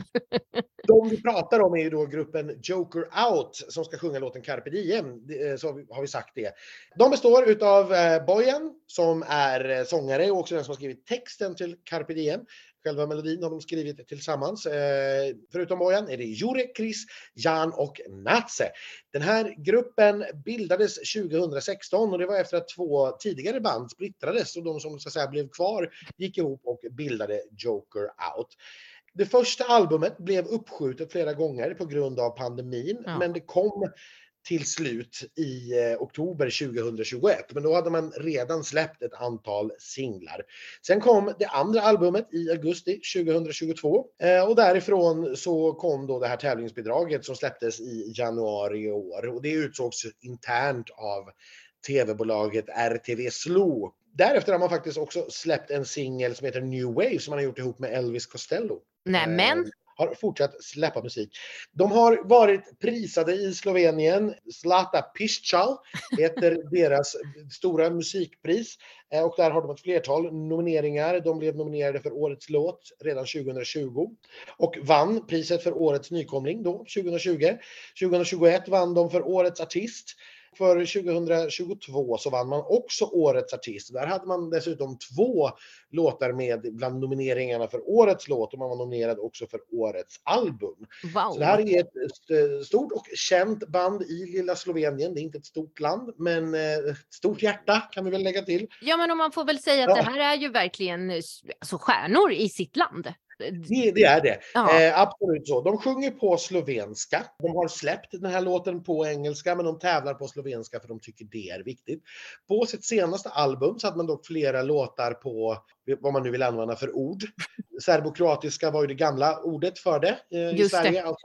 De vi pratar om är ju då gruppen Joker Out som ska sjunga låten Carpe Diem, Det- så har vi sagt det. De består utav eh, Bojan som är eh, sångare och också den som har skrivit texten till Carpe Diem. Själva melodin har de skrivit tillsammans. Eh, förutom Bojan är det Jure, Chris, Jan och Natse. Den här gruppen bildades tjugohundrasexton och det var efter att två tidigare band splittrades och de som så att säga blev kvar gick ihop och bildade Joker Out. Det första albumet blev uppskjutet flera gånger på grund av pandemin, Ja. men det kom till slut i eh, oktober tjugohundratjugoett. Men då hade man redan släppt ett antal singlar. Sen kom det andra albumet i augusti tjugohundratjugotvå eh, och därifrån så kom då det här tävlingsbidraget som släpptes i januari i år. Och det utsågs internt av tv-bolaget R T V Slow. Därefter har man faktiskt också släppt en singel som heter New Wave som man har gjort ihop med Elvis Costello. Nej men, Eh, har fortsatt släppa musik. De har varit prisade i Slovenien. Zlata Piščal heter deras stora musikpris. Eh, Och där har de ett flertal nomineringar. De blev nominerade för årets låt redan tjugohundratjugo. Och vann priset för årets nykomling då, tjugohundratjugo. tjugohundratjugoett vann de för årets artist. För tjugohundratjugotvå så vann man också årets artist. Där hade man dessutom två låtar med bland nomineringarna för årets låt och man var nominerad också för årets album. wow. Så det här är ett st- stort och känt band i lilla Slovenien. Det är inte ett stort land, men eh, ett stort hjärta kan vi väl lägga till. Ja men om man får väl säga att Ja. det här är ju verkligen eh, alltså, stjärnor i sitt land. Det, det är det. Ja. Eh, absolut så. De sjunger på slovenska. De har släppt den här låten på engelska, men de tävlar på slovenska för de tycker det är viktigt. På sitt senaste album så hade man dock flera låtar på vad man nu vill använda för ord. Serbokroatiska var ju det gamla ordet för det eh, i Just det. Sverige. Alltså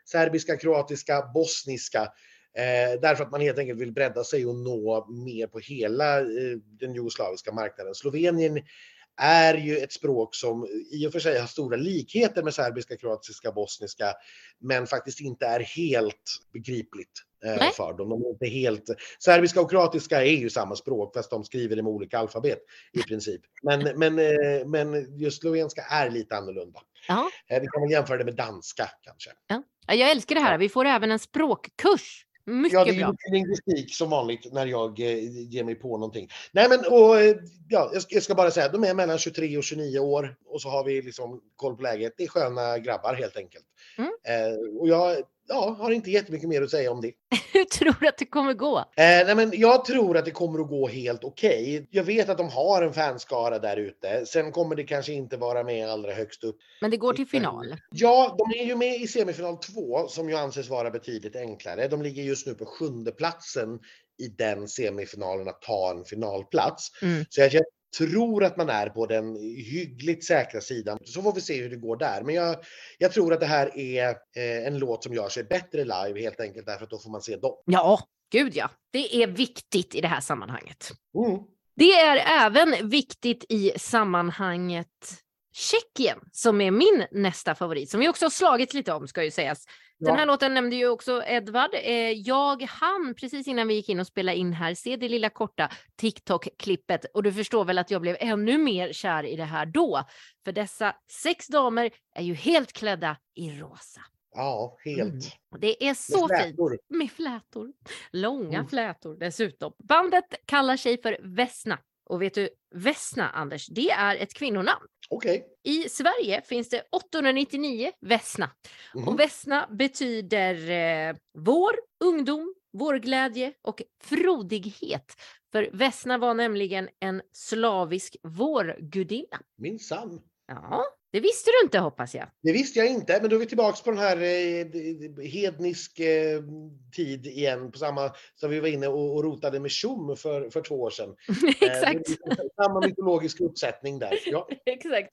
serbiska, kroatiska, bosniska. Eh, därför att man helt enkelt vill bredda sig och nå mer på hela eh, den jugoslaviska marknaden. Slovenien är ju ett språk som i och för sig har stora likheter med serbiska, kroatiska, bosniska, men faktiskt inte är helt begripligt eh, för dem. De är inte helt... Serbiska och kroatiska är ju samma språk, fast de skriver det med olika alfabet i princip. Men, men, eh, men just slovenska är lite annorlunda. Ja. Eh, vi kan väl jämföra det med danska kanske. Ja. Jag älskar det här. Vi får även en språkkurs. Mycket ja, det är bra. ju lingvistik som vanligt när jag eh, ger mig på någonting. Nej, men och, eh, ja, jag, ska, jag ska bara säga, de är mellan tjugotre och tjugonio år och så har vi liksom koll på läget. Det är sköna grabbar helt enkelt. Mm. Eh, och jag ja, har inte jättemycket mer att säga om det. Hur tror du att det kommer gå? Eh, nej, men jag tror att det kommer att gå helt okej. Okay. Jag vet att de har en fanskara där ute. Sen kommer det kanske inte vara med allra högst upp. Men det går till final. Ja, de är ju med i semifinal två som ju anses vara betydligt enklare. De ligger just nu på sjunde platsen i den semifinalen att ta en finalplats. Mm. Så jag tror att man är på den hyggligt säkra sidan. Så får vi se hur det går där. Men jag, jag tror att det här är eh, en låt som gör sig bättre live helt enkelt därför att då får man se dem. Ja, gud ja. Det är viktigt i det här sammanhanget. Mm. Det är även viktigt i sammanhanget Tjeckien som är min nästa favorit som vi också har slagit lite om ska ju sägas. Den här Ja. låten nämnde ju också Edvard. Eh, jag hann precis innan vi gick in och spelade in här se det lilla korta TikTok-klippet och du förstår väl att jag blev ännu mer kär i det här då. För dessa sex damer är ju helt klädda i rosa. Ja, helt. Mm. Det är så Med fint. flätor. Med flätor. Långa Mm. flätor dessutom. Bandet kallar sig för Vesna. Och vet du, Vesna, Anders, det är ett kvinnonamn. Okej. I Sverige finns det åttahundranittionio Vesna. Mhm. Och Vesna betyder eh, vår, ungdom, vårglädje och frodighet. För Vesna var nämligen en slavisk vårgudinna. Minsann. Ja, det visste du inte hoppas jag. Det visste jag inte, men då är vi tillbaka på den här eh, hednisk eh, tid igen, på samma som vi var inne och, och rotade med tjom för, för två år sedan. Exakt. Eh, det är samma mytologisk uppsättning där. Ja. Exakt.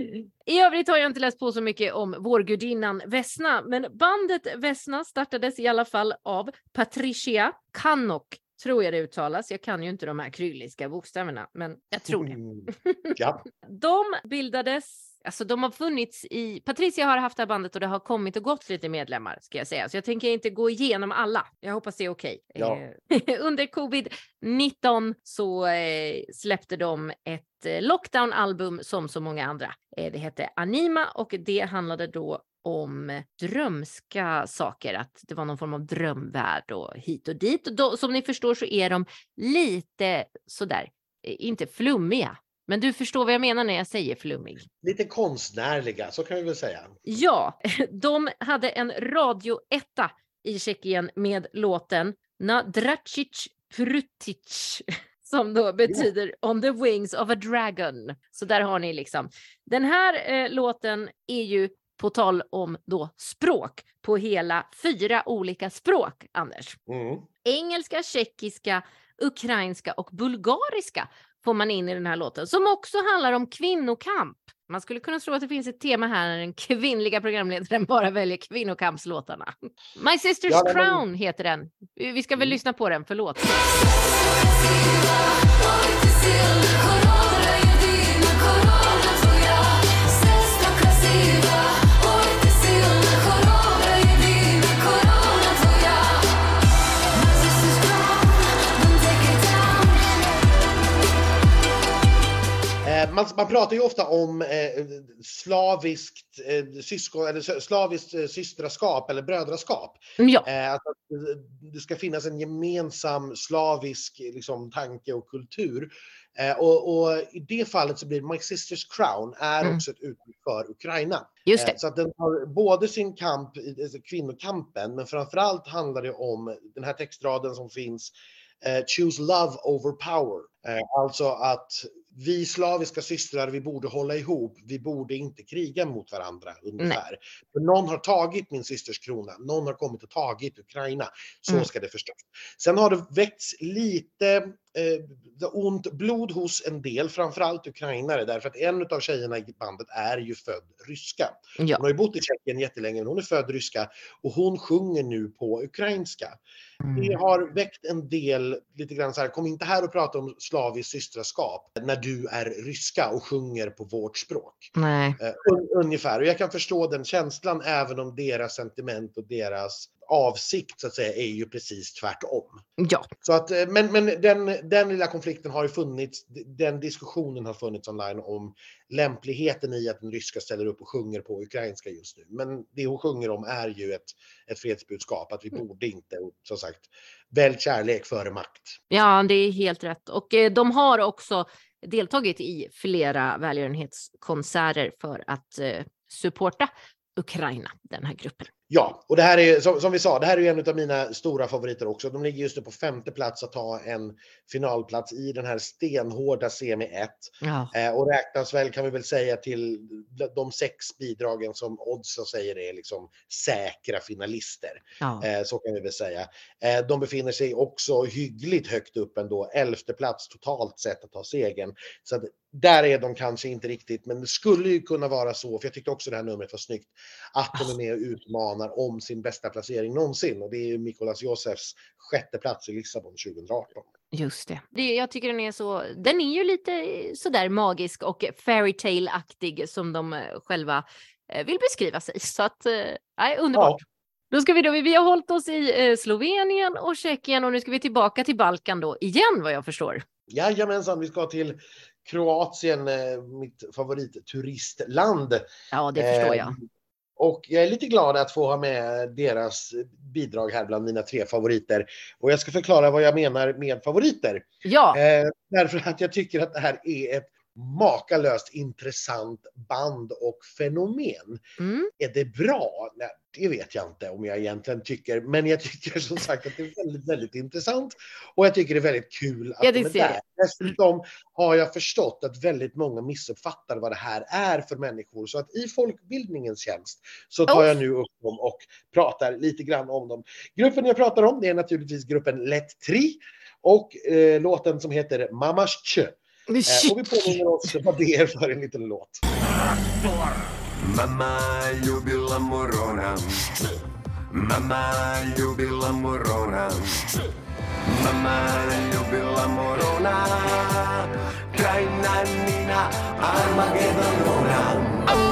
I övrigt har jag inte läst på så mycket om vårgudinnan Vesna, men bandet Vesna startades i alla fall av Patricia Kanok, tror jag det uttalas. Jag kan ju inte de här krylliska bokstäverna, men jag tror det. Mm. Ja. De bildades, alltså de har funnits i, Patricia har haft det här bandet och det har kommit och gått lite medlemmar ska jag säga. Så jag tänker inte gå igenom alla. Jag hoppas det är okej. Ja. Eh, under covid nitton så eh, släppte de ett eh, lockdown-album som så många andra. Eh, det hette Anima och det handlade då om drömska saker, att det var någon form av drömvärld och hit och dit. Och då, som ni förstår så är de lite sådär, eh, inte flummiga. Men du förstår vad jag menar när jag säger flummig. Lite konstnärliga, så kan vi väl säga. Ja, de hade en radioetta i Tjeckien med låten Na Dracic Prutic, som då betyder On the wings of a dragon. Så där har ni liksom. Den här eh, låten är ju på tal om då språk på hela fyra olika språk, Anders. Mm. Engelska, tjeckiska, ukrainska och bulgariska får man in i den här låten, som också handlar om kvinnokamp. Man skulle kunna tro att det finns ett tema här när den kvinnliga programledaren bara väljer kvinnokampslåtarna. My Sister's Ja, men- Crown heter den. Vi ska väl Mm. lyssna på den, förlåt. Eh, Man, man pratar ju ofta om eh, slaviskt, eh, syskon, eller sö- slaviskt eh, systraskap eller brödraskap. Ja, Eh, alltså att eh, det ska finnas en gemensam slavisk liksom, tanke och kultur. Eh, och, och i det fallet så blir My Sister's Crown är Mm. också ett uttryck för Ukraina. just det. Eh, så att den har både sin kamp, alltså kvinnokampen, men framförallt handlar det om den här textraden som finns, eh, choose love over power. Eh, alltså att vi slaviska systrar, vi borde hålla ihop, vi borde inte kriga mot varandra ungefär. För någon har tagit min systers krona, någon har kommit och tagit Ukraina, så Mm. ska det förstås. Sen har det väckts lite eh, ont blod hos en del, framförallt ukrainare, därför att en av tjejerna i bandet är ju född ryska. Ja. Hon har ju bott i Tjeckien jättelänge, men hon är född ryska och hon sjunger nu på ukrainska. Det Mm. har väckt en del, lite grann så här, kom inte här och prata om slaviskt systraskap när du är ryska och sjunger på vårt språk. Nej. Uh, un- ungefär, och jag kan förstå den känslan, även om deras sentiment och deras avsikt så att säga är ju precis tvärtom. Ja. Så att, eh, men men den, den lilla konflikten har ju funnits, den diskussionen har funnits online om lämpligheten i att den ryska ställer upp och sjunger på ukrainska just nu. Men det hon sjunger om är ju ett, ett fredsbudskap, att vi borde inte, som sagt, välj kärlek före makt. Ja, det är helt rätt. Och eh, de har också deltagit i flera välgörenhetskonserter för att eh, supporta Ukraina, den här gruppen. Ja, och det här är som, som vi sa, det här är ju en av mina stora favoriter också. De ligger just nu på femte plats att ta en finalplats i den här stenhårda semi ett. Ja. Eh, och räknas väl, kan vi väl säga, till de sex bidragen som oddsen säger är liksom säkra finalister. Ja. Eh, så kan vi väl säga. Eh, de befinner sig också hyggligt högt upp ändå, elfte plats totalt sett att ta segern. Så att där är de kanske inte riktigt, men det skulle ju kunna vara så, för jag tyckte också det här numret var snyggt, att de är med och utmanar om sin bästa placering någonsin, och det är ju Mikolas Josefs sjätte plats i Lissabon tjugoarton. Just det. det. Jag tycker den är så, den är ju lite sådär magisk och fairytale-aktig som de eh, själva eh, vill beskriva sig. Så att, eh, nej, underbart. Ja. Då ska vi då, vi har hållit oss i eh, Slovenien och Tjeckien och nu ska vi tillbaka till Balkan då igen, vad jag förstår. Jajamensan, vi ska till Kroatien, eh, mitt favoritturistland. Ja, det förstår jag. Eh, Och jag är lite glad att få ha med deras bidrag här bland mina tre favoriter. Och jag ska förklara vad jag menar med favoriter. Ja, Eh, därför att jag tycker att det här är ett makalöst intressant band och fenomen. mm. Är det bra? Nej, det vet jag inte om jag egentligen tycker. Men jag tycker som sagt att det är väldigt, väldigt intressant. Och jag tycker det är väldigt kul att Ja, de det är ser där. Dessutom har jag förstått att väldigt många missuppfattar vad det här är för människor. Så att i folkbildningens tjänst så tar Oh. jag nu upp dem och pratar lite grann om dem. Gruppen jag pratar om, det är naturligtvis gruppen Let Tri. Och eh, låten som heter Mamas Tjö. Eh, och vi påminner oss vad det är för en liten låt. Mama ljubila morona, mama ljubila morona, mama ljubila morona, krajna nina Armagedonona.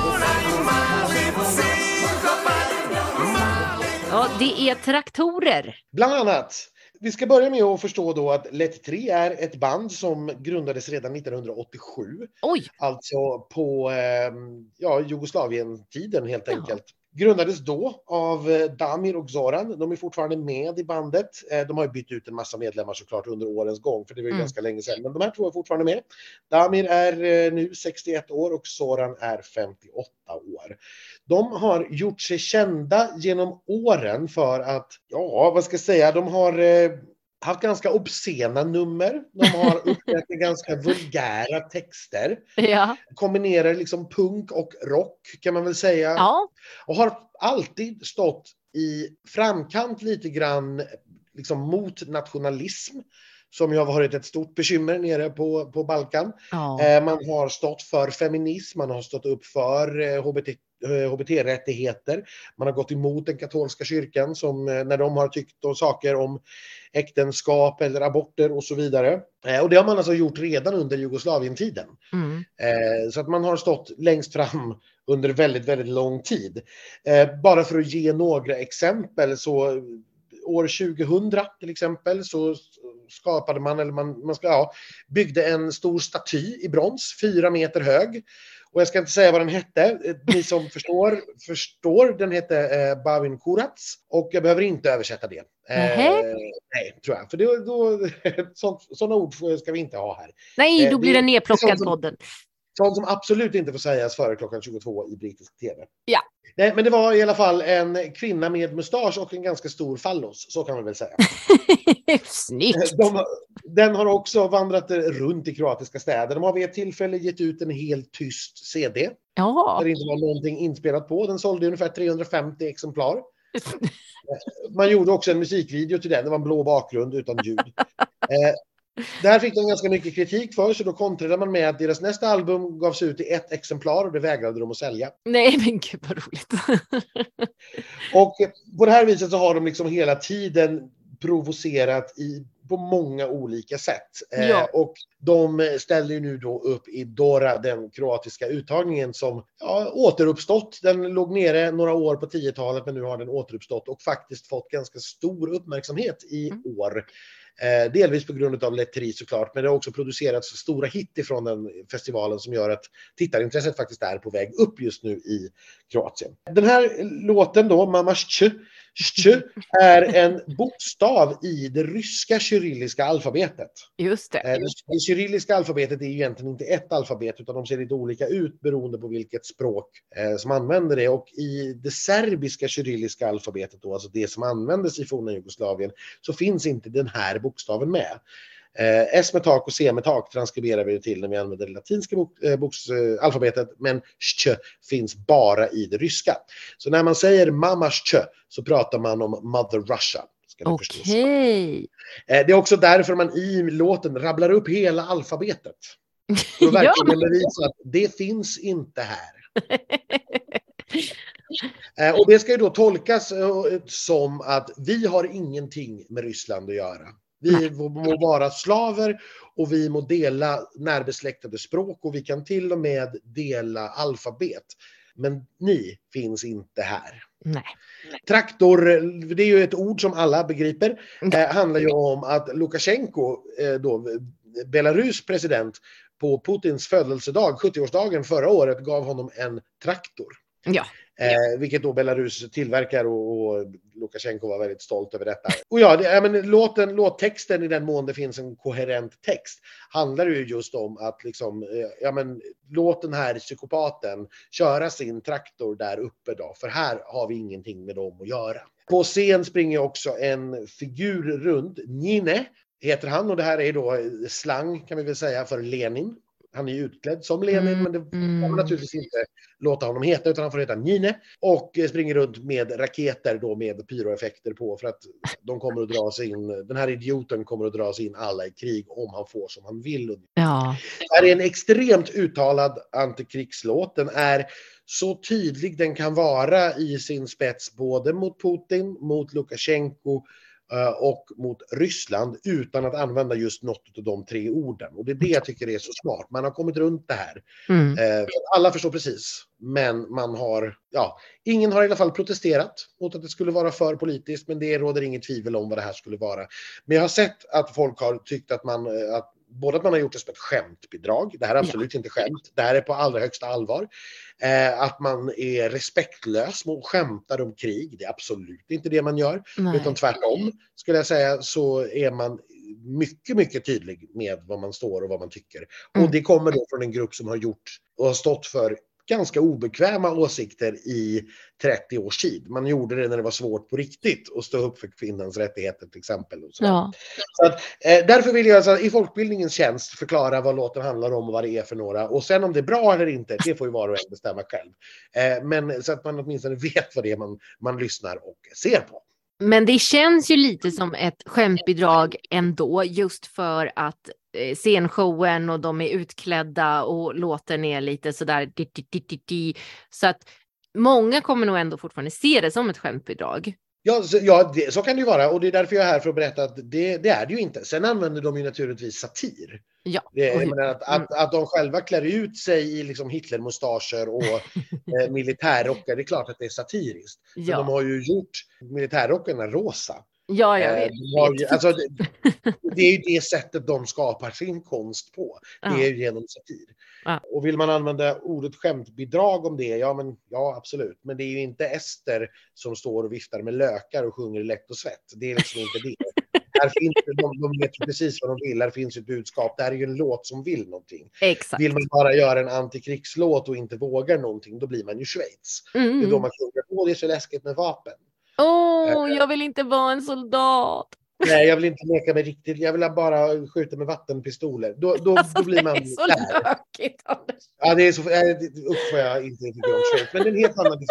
Ja, det är traktorer. Bland annat. Vi ska börja med att förstå då att Let Tri är ett band som grundades redan nittonhundraåttiosju. Oj, Alltså på eh, ja, Jugoslavien-tiden helt Jaha. enkelt. Grundades då av eh, Damir och Zoran. De är fortfarande med i bandet. Eh, de har ju bytt ut en massa medlemmar såklart under årens gång, för det var ju Mm. ganska länge sedan. Men de här två är fortfarande med. Damir är eh, nu sextioett år och Zoran är femtioåtta år. De har gjort sig kända genom åren för att, ja vad ska jag säga, de har eh, haft ganska obscena nummer. De har uppträtt med ganska vulgära texter. ja. Kombinerar liksom punk och rock kan man väl säga. Ja, Och har alltid stått i framkant lite grann liksom mot nationalism, som ju har varit ett stort bekymmer nere på, på Balkan. ja. Eh, man har stått för feminism, man har stått upp för eh, H B T, eh, H B T-rättigheter. Man har gått emot den katolska kyrkan som, eh, när de har tyckt och saker om äktenskap eller aborter och så vidare. Eh, och det har man alltså gjort redan under Jugoslavien-tiden. Mm. Eh, så att man har stått längst fram under väldigt, väldigt lång tid. Eh, bara för att ge några exempel, så år tjugohundra till exempel så skapade man, eller man, man ska, ja, byggde en stor staty i brons, fyra meter hög. Och jag ska inte säga vad den hette. Ni som förstår, förstår den hette eh, Bavin Kurats. Och jag behöver inte översätta det. Eh, Nähä? nej, tror jag. För det, då, sånt, sådana ord ska vi inte ha här. Nej, Eh, då det- blir den det är nedplockad sånt som- podden. Sånt som absolut inte får sägas före klockan tjugotvå i brittisk tv. Ja. Nej, men det var i alla fall en kvinna med mustasch och en ganska stor fallos, så kan man väl säga. Snyggt. De, den har också vandrat runt i kroatiska städer. De har vid ett tillfälle gett ut en helt tyst C D. Ja. Där det inte var någonting inspelat på. Den sålde ungefär trehundrafemtio exemplar. Man gjorde också en musikvideo till den. Det var en blå bakgrund utan ljud. Eh, Där fick de ganska mycket kritik för, så då kontrade man med att deras nästa album gavs ut i ett exemplar och det vägrade de att sälja. Nej, men gud vad roligt. Och på det här viset så har de liksom hela tiden provocerat i, på många olika sätt. Ja. Eh, och de ställer ju nu då upp i Dora, den kroatiska uttagningen som ja, återuppstått. Den låg nere några år på tiotalet, men nu har den återuppstått och faktiskt fått ganska stor uppmärksamhet i Mm. år. Eh, delvis på grund av Letri såklart, men det har också producerats stora hit ifrån den festivalen som gör att tittarintresset faktiskt är på väg upp just nu i Kroatien. Den här låten då, Mama Sh, Sh är en bokstav i det ryska kyrilliska alfabetet. Just det. Eh, Det det kyrilliska alfabetet är ju egentligen inte ett alfabet utan de ser lite olika ut beroende på vilket språk eh, som använder det. Och i det serbiska kyrilliska alfabetet då, alltså det som användes i forna Jugoslavien, så finns inte den här bokstaven med. Eh, S med tak och C med tak transkriberar vi till när vi använder det latinska bok, eh, boks, eh, alfabetet, men sh finns bara i det ryska. Så när man säger mamma sh så pratar man om Mother Russia. Ska ni förstå. Okej. Eh, det är också därför man i låten rabblar upp hela alfabetet. För att verkligen bevisa att det finns inte här. Eh, och det ska ju då tolkas eh, som att vi har ingenting med Ryssland att göra. Vi må vara slaver och vi må dela närbesläktade språk och vi kan till och med dela alfabet. Men ni finns inte här. Nej. Traktor, det är ju ett ord som alla begriper, eh, handlar ju om att Lukasjenko, eh, då, Belarus president, på Putins födelsedag, sjuttioårsdagen förra året, gav honom en traktor. Ja. Eh, vilket då Belarus tillverkar och, och Lukasjenko var väldigt stolt över detta. Och ja, det, ja men, låten, låttexten i den mån det finns en koherent text handlar ju just om att liksom, eh, ja men låt den här psykopaten köra sin traktor där uppe då, för här har vi ingenting med dem att göra. På scen springer också en figur runt, Nine heter han, och det här är då slang kan vi väl säga för Lenin. Han är ju utklädd som Lenin, Mm, men det kan man mm. naturligtvis inte låta honom heta, utan han får heta Nine. Och springer runt med raketer då med pyroeffekter på, för att de kommer att dra sig in, den här idioten kommer att dra sig in alla i krig om han får som han vill. Ja. Det här är en extremt uttalad antikrigslåt. Den är så tydlig den kan vara i sin spets både mot Putin, mot Lukasjenko och mot Ryssland utan att använda just något av de tre orden. Och det är det jag tycker är så smart. Man har kommit runt det här. Mm. Eh, alla förstår precis. Men man har, ja, ingen har i alla fall protesterat mot att det skulle vara för politiskt, men det råder inget tvivel om vad det här skulle vara. Men jag har sett att folk har tyckt att man, att både att man har gjort det som ett skämtbidrag, det här är absolut ja. inte skämt, det här är på allra högsta allvar. Eh, att man är respektlös mot skämtar om krig, det är absolut inte det man gör. Nej. Utan tvärtom, skulle jag säga, så är man mycket, mycket tydlig med vad man står och vad man tycker. Mm. Och det kommer då från en grupp som har gjort och har stått för ganska obekväma åsikter i trettio års tid. Man gjorde det när det var svårt på riktigt att stå upp för kvinnans rättigheter till exempel. Och så. Ja. Så att, eh, därför vill jag alltså, i folkbildningens tjänst förklara vad låten handlar om och vad det är för några. Och sen om det är bra eller inte, det får ju var och en bestämma själv. Eh, men så att man åtminstone vet vad det är man, man lyssnar och ser på. Men det känns ju lite som ett skämtbidrag ändå, just för att eh, scenshowen och de är utklädda och låten är lite sådär di, di, di, di, di. Så att många kommer nog ändå fortfarande se det som ett skämtbidrag. Ja, så, ja det, så kan det ju vara, och det är därför jag är här för att berätta att det, det är det ju inte. Sen använder de ju naturligtvis satir. Ja. Det, jag menar att, att, att de själva klär ut sig i liksom Hitlermustascher och eh, militärrockar, det är klart att det är satiriskt. Ja. Men de har ju gjort militärrockarna rosa. Ja, jag vet. Eh, ju, alltså, det, det är ju det sättet de skapar sin konst på. Det ja. är ju genom satir. Ja. Och vill man använda ordet skämtbidrag om det, ja men ja absolut. Men det är ju inte Ester som står och viftar med lökar och sjunger lätt och svett. Det är liksom inte det. Här finns det, de, de vet precis vad de vill. Här finns ett budskap. Det här är ju en låt som vill någonting. Exakt. Vill man bara göra en antikrigslåt och inte vågar någonting, då blir man ju Schweiz. Mm. Det är då man sjunger, åh det är så läskigt med vapen. Åh, oh, jag vill inte vara en soldat. Nej, jag vill inte leka med riktigt. Jag vill bara skjuta med vattenpistoler. Då, då, alltså, då blir man det är så där. Lökigt, Anders. Ja, det är så... Usch vad jag inte tycker om Schweiz. Men det är en helt annan diskussion.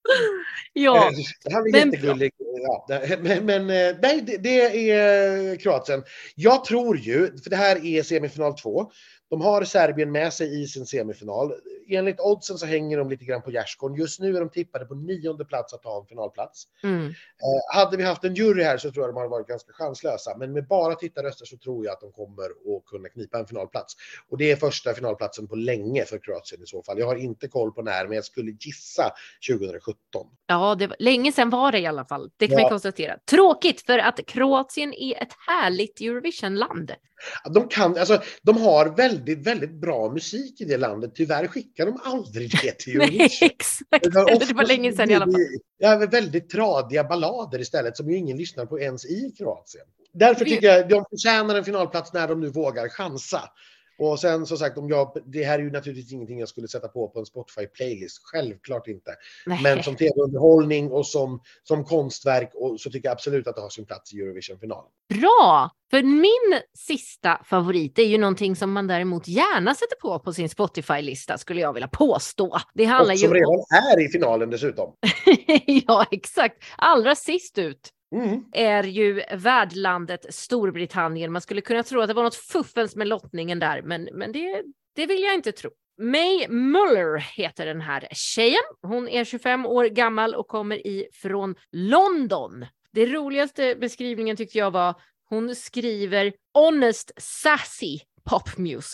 Ja, Han är men- jättegullig. Ja, det- men, men eh, nej, det, det är Kroatien. Jag tror ju, för det här är semifinal två. De har Serbien med sig i sin semifinal. Enligt oddsen så hänger de lite grann på gärdsgården. Just nu är de tippade på nionde plats att ta en finalplats. mm. Eh, hade vi haft en jury här så tror jag de hade varit ganska chanslösa. Men med bara tittarröster så tror jag att de kommer att kunna knipa en finalplats. Och det är första finalplatsen på länge för Kroatien i så fall. Jag har inte koll på när, men jag skulle gissa tjugohundrasjutton. Ja, det var, länge sedan var det i alla fall. Det kan Ja. vi konstatera. Tråkigt för att Kroatien är ett härligt Eurovision-land. De kan, alltså, de har väldigt, väldigt bra musik i det landet. Tyvärr skickar de aldrig det till Nej, Eurovision. exakt. Utan Det oftast var länge sedan i alla fall. blir det- Ja, väldigt tradiga ballader istället som ju ingen lyssnar på ens i Kroatien. Därför tycker jag de förtjänar en finalplats när de nu vågar chansa. Och sen som sagt, om jag, det här är ju naturligtvis ingenting jag skulle sätta på på en Spotify-playlist. Självklart inte. Nej. Men som tv-underhållning och som, som konstverk och så tycker jag absolut att det har sin plats i Eurovision-final. Bra! För min sista favorit är ju någonting som man däremot gärna sätter på på sin Spotify-lista, skulle jag vilja påstå. Det handlar Och som ju redan om... är i finalen dessutom. Ja, exakt. Allra sist ut Mm. är ju värdlandet Storbritannien. Man skulle kunna tro att det var något fuffens med lottningen där, men, men det, det vill jag inte tro. May Muller heter den här tjejen. Hon är tjugofem år gammal och kommer ifrån London. Det roligaste beskrivningen tyckte jag var hon skriver honest sassy pop music.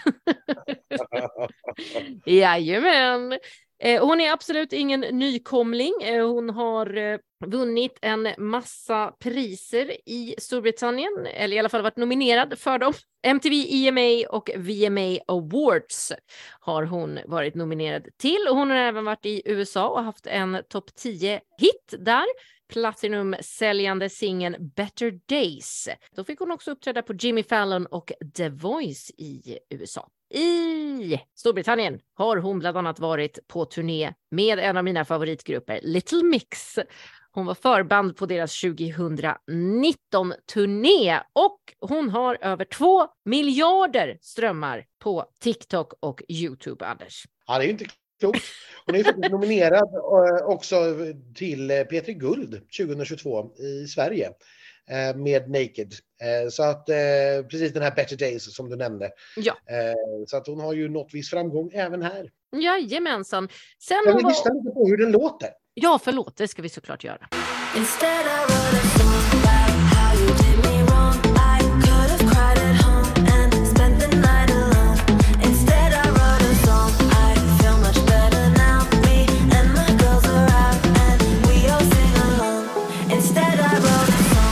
Jajamän. Eh, hon är absolut ingen nykomling. Eh, hon har eh, vunnit en massa priser i Storbritannien, eller i alla fall varit nominerad för dem. M T V E M A och V M A Awards har hon varit nominerad till. Och hon har även varit i U S A och haft en topp tio hit där. Platinum-säljande singeln Better Days. Då fick hon också uppträda på Jimmy Fallon och The Voice i U S A. I Storbritannien har hon bland annat varit på turné med en av mina favoritgrupper, Little Mix. Hon var förband på deras tjugonitton-turné och hon har över två miljarder strömmar på TikTok och YouTube, Anders. Ja, det är ju inte klokt. Hon är ju faktiskt nominerad eh, också till eh, P tre Guld tjugohundratjugotvå i Sverige eh, med Naked. Eh, så att eh, precis den här Better Days som du nämnde. Ja. Eh, så att hon har ju nått viss framgång även här. Jajamensan. Sen Jag hon vill var... lyssna lite på hur den låter. Ja, förlåt, det ska vi såklart göra. Instead I wrote a song about how you did me wrong. I could have cried at home and spent the night alone. Instead I wrote a song. I feel much better now. Me and my girls are out and we all sing along. Instead I wrote a song.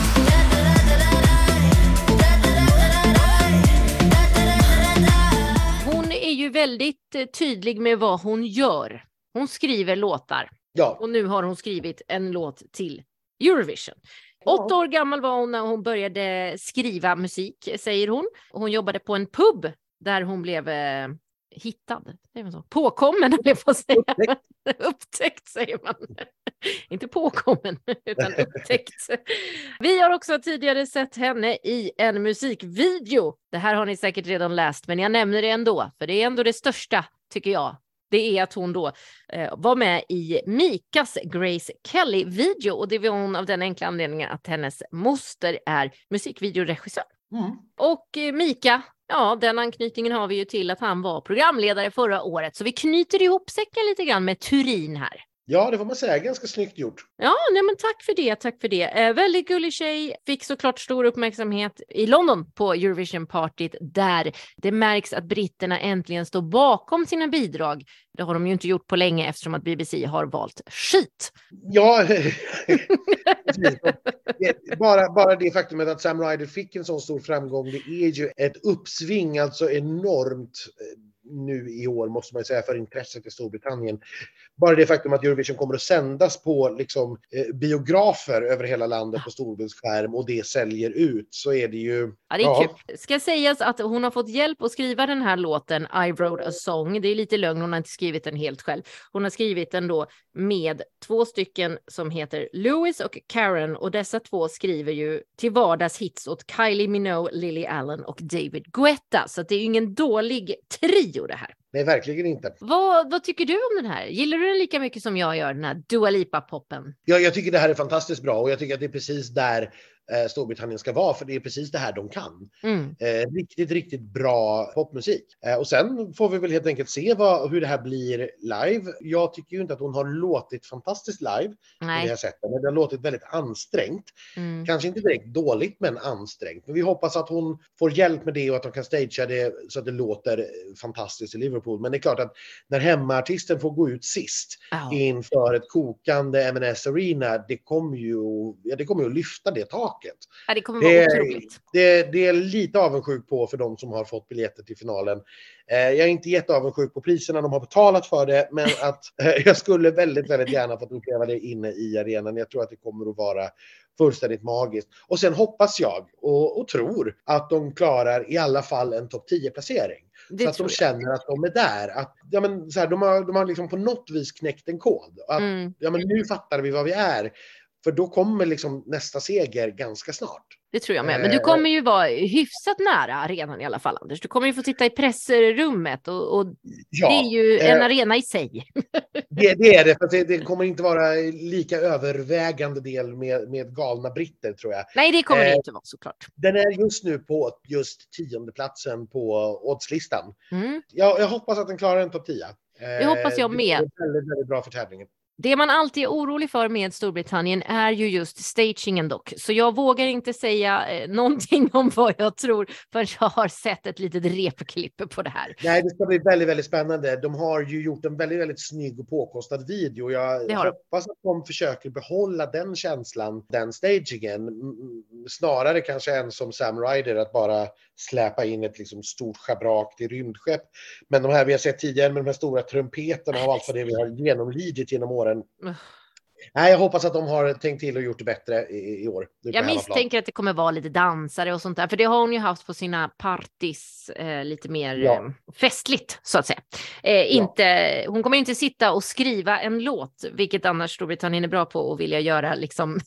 Hon är ju väldigt eh, tydlig med vad hon gör. Hon skriver låtar. Ja, Och nu har hon skrivit en låt till Eurovision. Åtta år gammal var hon när hon började skriva musik, säger hon. Hon jobbade på en pub där hon blev eh, hittad. Säger man så? Påkommen, eller jag får säga. Upptäckt. Upptäckt, säger man. Inte påkommen, utan upptäckt. Vi har också tidigare sett henne i en musikvideo. Det här har ni säkert redan läst, men jag nämner det ändå. För det är ändå det största, tycker jag. Det är att hon då eh, var med i Mikas Grace Kelly-video. Och det var hon av den enkla anledningen att hennes moster är musikvideoregissör. mm. Och eh, Mika, ja, den anknytningen har vi ju till att han var programledare förra året. Så vi knyter ihop säcken lite grann med Turin här. ja, det får man säga. Ganska snyggt gjort. Ja, nej men tack för det, tack för det. Eh, väldigt gullig tjej, fick såklart stor uppmärksamhet i London på Eurovision-partyt där det märks att britterna äntligen står bakom sina bidrag. Det har de ju inte gjort på länge eftersom att B B C har valt skit. Ja, precis. bara, bara det faktumet att Sam Ryder fick en sån stor framgång, det är ju ett uppsving, alltså enormt eh, nu i år måste man säga för intresset i Storbritannien. Bara det faktum att Eurovision kommer att sändas på liksom, eh, biografer över hela landet på storbildsskärm och det säljer ut, så är det ju... Ja, det är kul. Ska sägas att hon har fått hjälp att skriva den här låten I wrote a song. Det är lite lögn, hon har inte skrivit den helt själv. Hon har skrivit den då med två stycken som heter Lewis och Karen, och dessa två skriver ju till vardags hits åt Kylie Minogue, Lily Allen och David Guetta. Så det är ju ingen dålig trio. tio det här. Nej, verkligen inte. Vad, vad tycker du om den här? Gillar du den lika mycket som jag gör, den här Dua Lipa-poppen? Ja, jag tycker det här är fantastiskt bra och jag tycker att det är precis där eh, Storbritannien ska vara, för det är precis det här de kan. Mm. Eh, riktigt, riktigt bra popmusik. Eh, och sen får vi väl helt enkelt se vad, hur det här blir live. Jag tycker ju inte att hon har låtit fantastiskt live Nej. på det här sättet, men det har låtit väldigt ansträngt. Mm. Kanske inte direkt dåligt, men ansträngt. Men vi hoppas att hon får hjälp med det och att de kan stagea det så att det låter fantastiskt i Liverpool. Men det är klart att när hemmaartisten får gå ut sist Ja. inför ett kokande M and S Arena, det kommer ju, ja, det kommer ju att lyfta det taket. Ja, det kommer Det, vara otroligt. det, det är lite avundsjuk på för de som har fått biljetter till finalen. Eh, jag är inte jätteavundsjuk på priserna de har betalat för det, men att eh, jag skulle väldigt, väldigt gärna fått uppleva det inne i arenan. Jag tror att det kommer att vara fullständigt magiskt. Och sen hoppas jag och, och tror att de klarar i alla fall en topp tio-placering. Det Så att de tror jag. känner att de är där. Att, ja, men, så här, de, har, de har liksom på något vis knäckt en kod. Att, Mm. ja, men nu fattar vi vad vi är. För då kommer liksom nästa seger ganska snart. Det tror jag med. Men du kommer ju vara hyfsat nära arenan i alla fall, Anders. Du kommer ju få sitta i pressrummet och, och Ja, det är ju en eh, arena i sig. det, det är det. För det, det kommer inte vara lika övervägande del med, med galna britter, tror jag. Nej, det kommer det eh, inte vara såklart. Den är just nu på just tionde platsen på oddslistan. Mm. Jag, jag hoppas att den klarar en topp tio. Det hoppas jag Det med. är väldigt, väldigt bra för tävlingen. Det man alltid är orolig för med Storbritannien är ju just stagingen dock. Så jag vågar inte säga eh, någonting om vad jag tror förrän jag har sett ett litet repklipp på det här. Nej, det ska bli väldigt, väldigt spännande. De har ju gjort en väldigt, väldigt snygg och påkostad video. Jag Det har de. hoppas att de försöker behålla den känslan, den stagingen. Mm, Snarare kanske än som Sam Ryder att bara släpa in ett liksom stort schabrak till rymdskepp. Men de här vi har sett tidigare med de här stora trumpeterna och allt vad det vi har genomlidit genom åren. Ugh. Nej, jag hoppas att de har tänkt till och gjort det bättre i, i år. Nu på Jag hemmaplan. misstänker att det kommer vara lite dansare och sånt där. För det har hon ju haft på sina parties eh, lite mer Ja. eh, festligt så att säga. Eh, inte, hon kommer inte sitta och skriva en låt, vilket annars Storbritannien är bra på och vilja göra liksom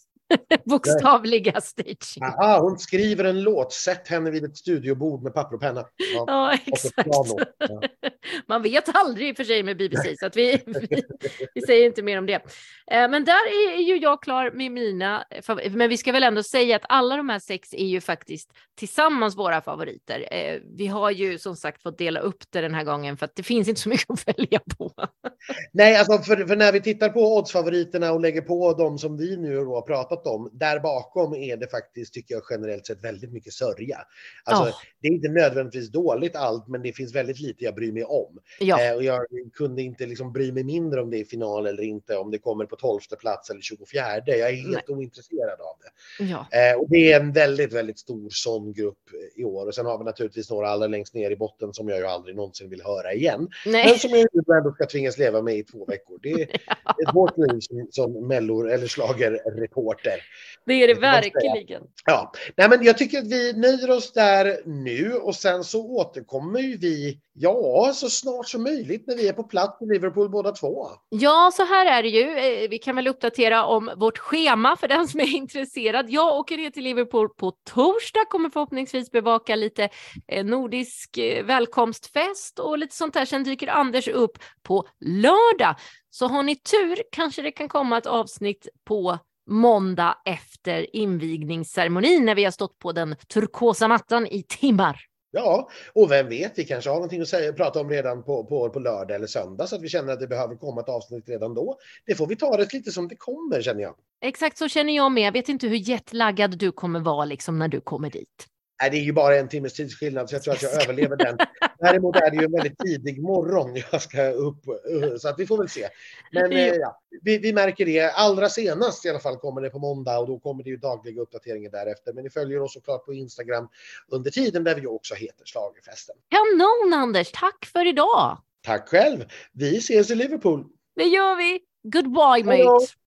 bokstavliga staging. Aha, hon skriver en låt. Sätt henne vid ett studiobord med papper och penna. Ja. Ja, Och ett piano. exakt. Ja. Man vet aldrig i och för sig med B B C, så att vi, vi, vi säger inte mer om det. Eh, Men där är, är ju jag klar med mina, fav- men vi ska väl ändå säga att alla de här sex är ju faktiskt tillsammans våra favoriter. Eh, Vi har ju som sagt fått dela upp det den här gången för att det finns inte så mycket att välja på. Nej, alltså för, för när vi tittar på oddsfavoriterna och lägger på de som vi nu har pratat om, där bakom är det faktiskt, tycker jag generellt sett, väldigt mycket sörja. Alltså, Ja. det är inte nödvändigtvis dåligt allt, men det finns väldigt lite jag bryr mig om. Ja, Eh, och jag kunde inte liksom bry mig mindre om det är final eller inte, om det kommer på tolfte plats eller tjugofjärde. Jag är helt ointresserad av det. ja. Eh, och det är en väldigt, väldigt stor sån grupp i år. Och sen har vi naturligtvis några allra längst ner i botten som jag ju aldrig någonsin vill höra igen. Men Nej. som jag ju ändå ska tvingas leva med i två veckor. Det är ett hårt liv som, som mellor eller slagerreporter. Det är det Det får man säga. verkligen. Ja, nej, men jag tycker att vi nöjer oss där nu och sen så återkommer ju vi, ja, så snart som möjligt när vi är på plats i Liverpool båda två. Ja, så här är det ju. Eh, Vi kan väl uppdatera om vårt schema för den som är intresserad. Jag åker ner till Liverpool på torsdag, kommer förhoppningsvis bevaka lite eh, nordisk eh, välkomstfest och lite sånt där. Sen dyker Anders upp på lördag. Så har ni tur kanske det kan komma ett avsnitt på måndag efter invigningsceremonin när vi har stått på den turkosa mattan i timmar. Ja, och vem vet, vi kanske har någonting att säga, prata om redan på, på, på lördag eller söndag så att vi känner att det behöver komma ett avsnitt redan då. Det får vi ta det lite som det kommer, känner jag. Exakt så känner jag med. Jag vet inte hur jetlaggad du kommer vara liksom när du kommer dit. Nej, det är ju bara en timmes tidsskillnad så jag tror att jag överlever den. Däremot är det ju en väldigt tidig morgon jag ska upp, så att vi får väl se. Men eh, ja, vi, vi märker det. Allra senast i alla fall kommer det på måndag och då kommer det ju dagliga uppdateringar därefter. Men ni följer oss såklart på Instagram under tiden där vi också heter Schlagerfesten. Kanon Anders, tack för idag. Tack själv. Vi ses i Liverpool. Det gör vi. Goodbye Hej då. mate.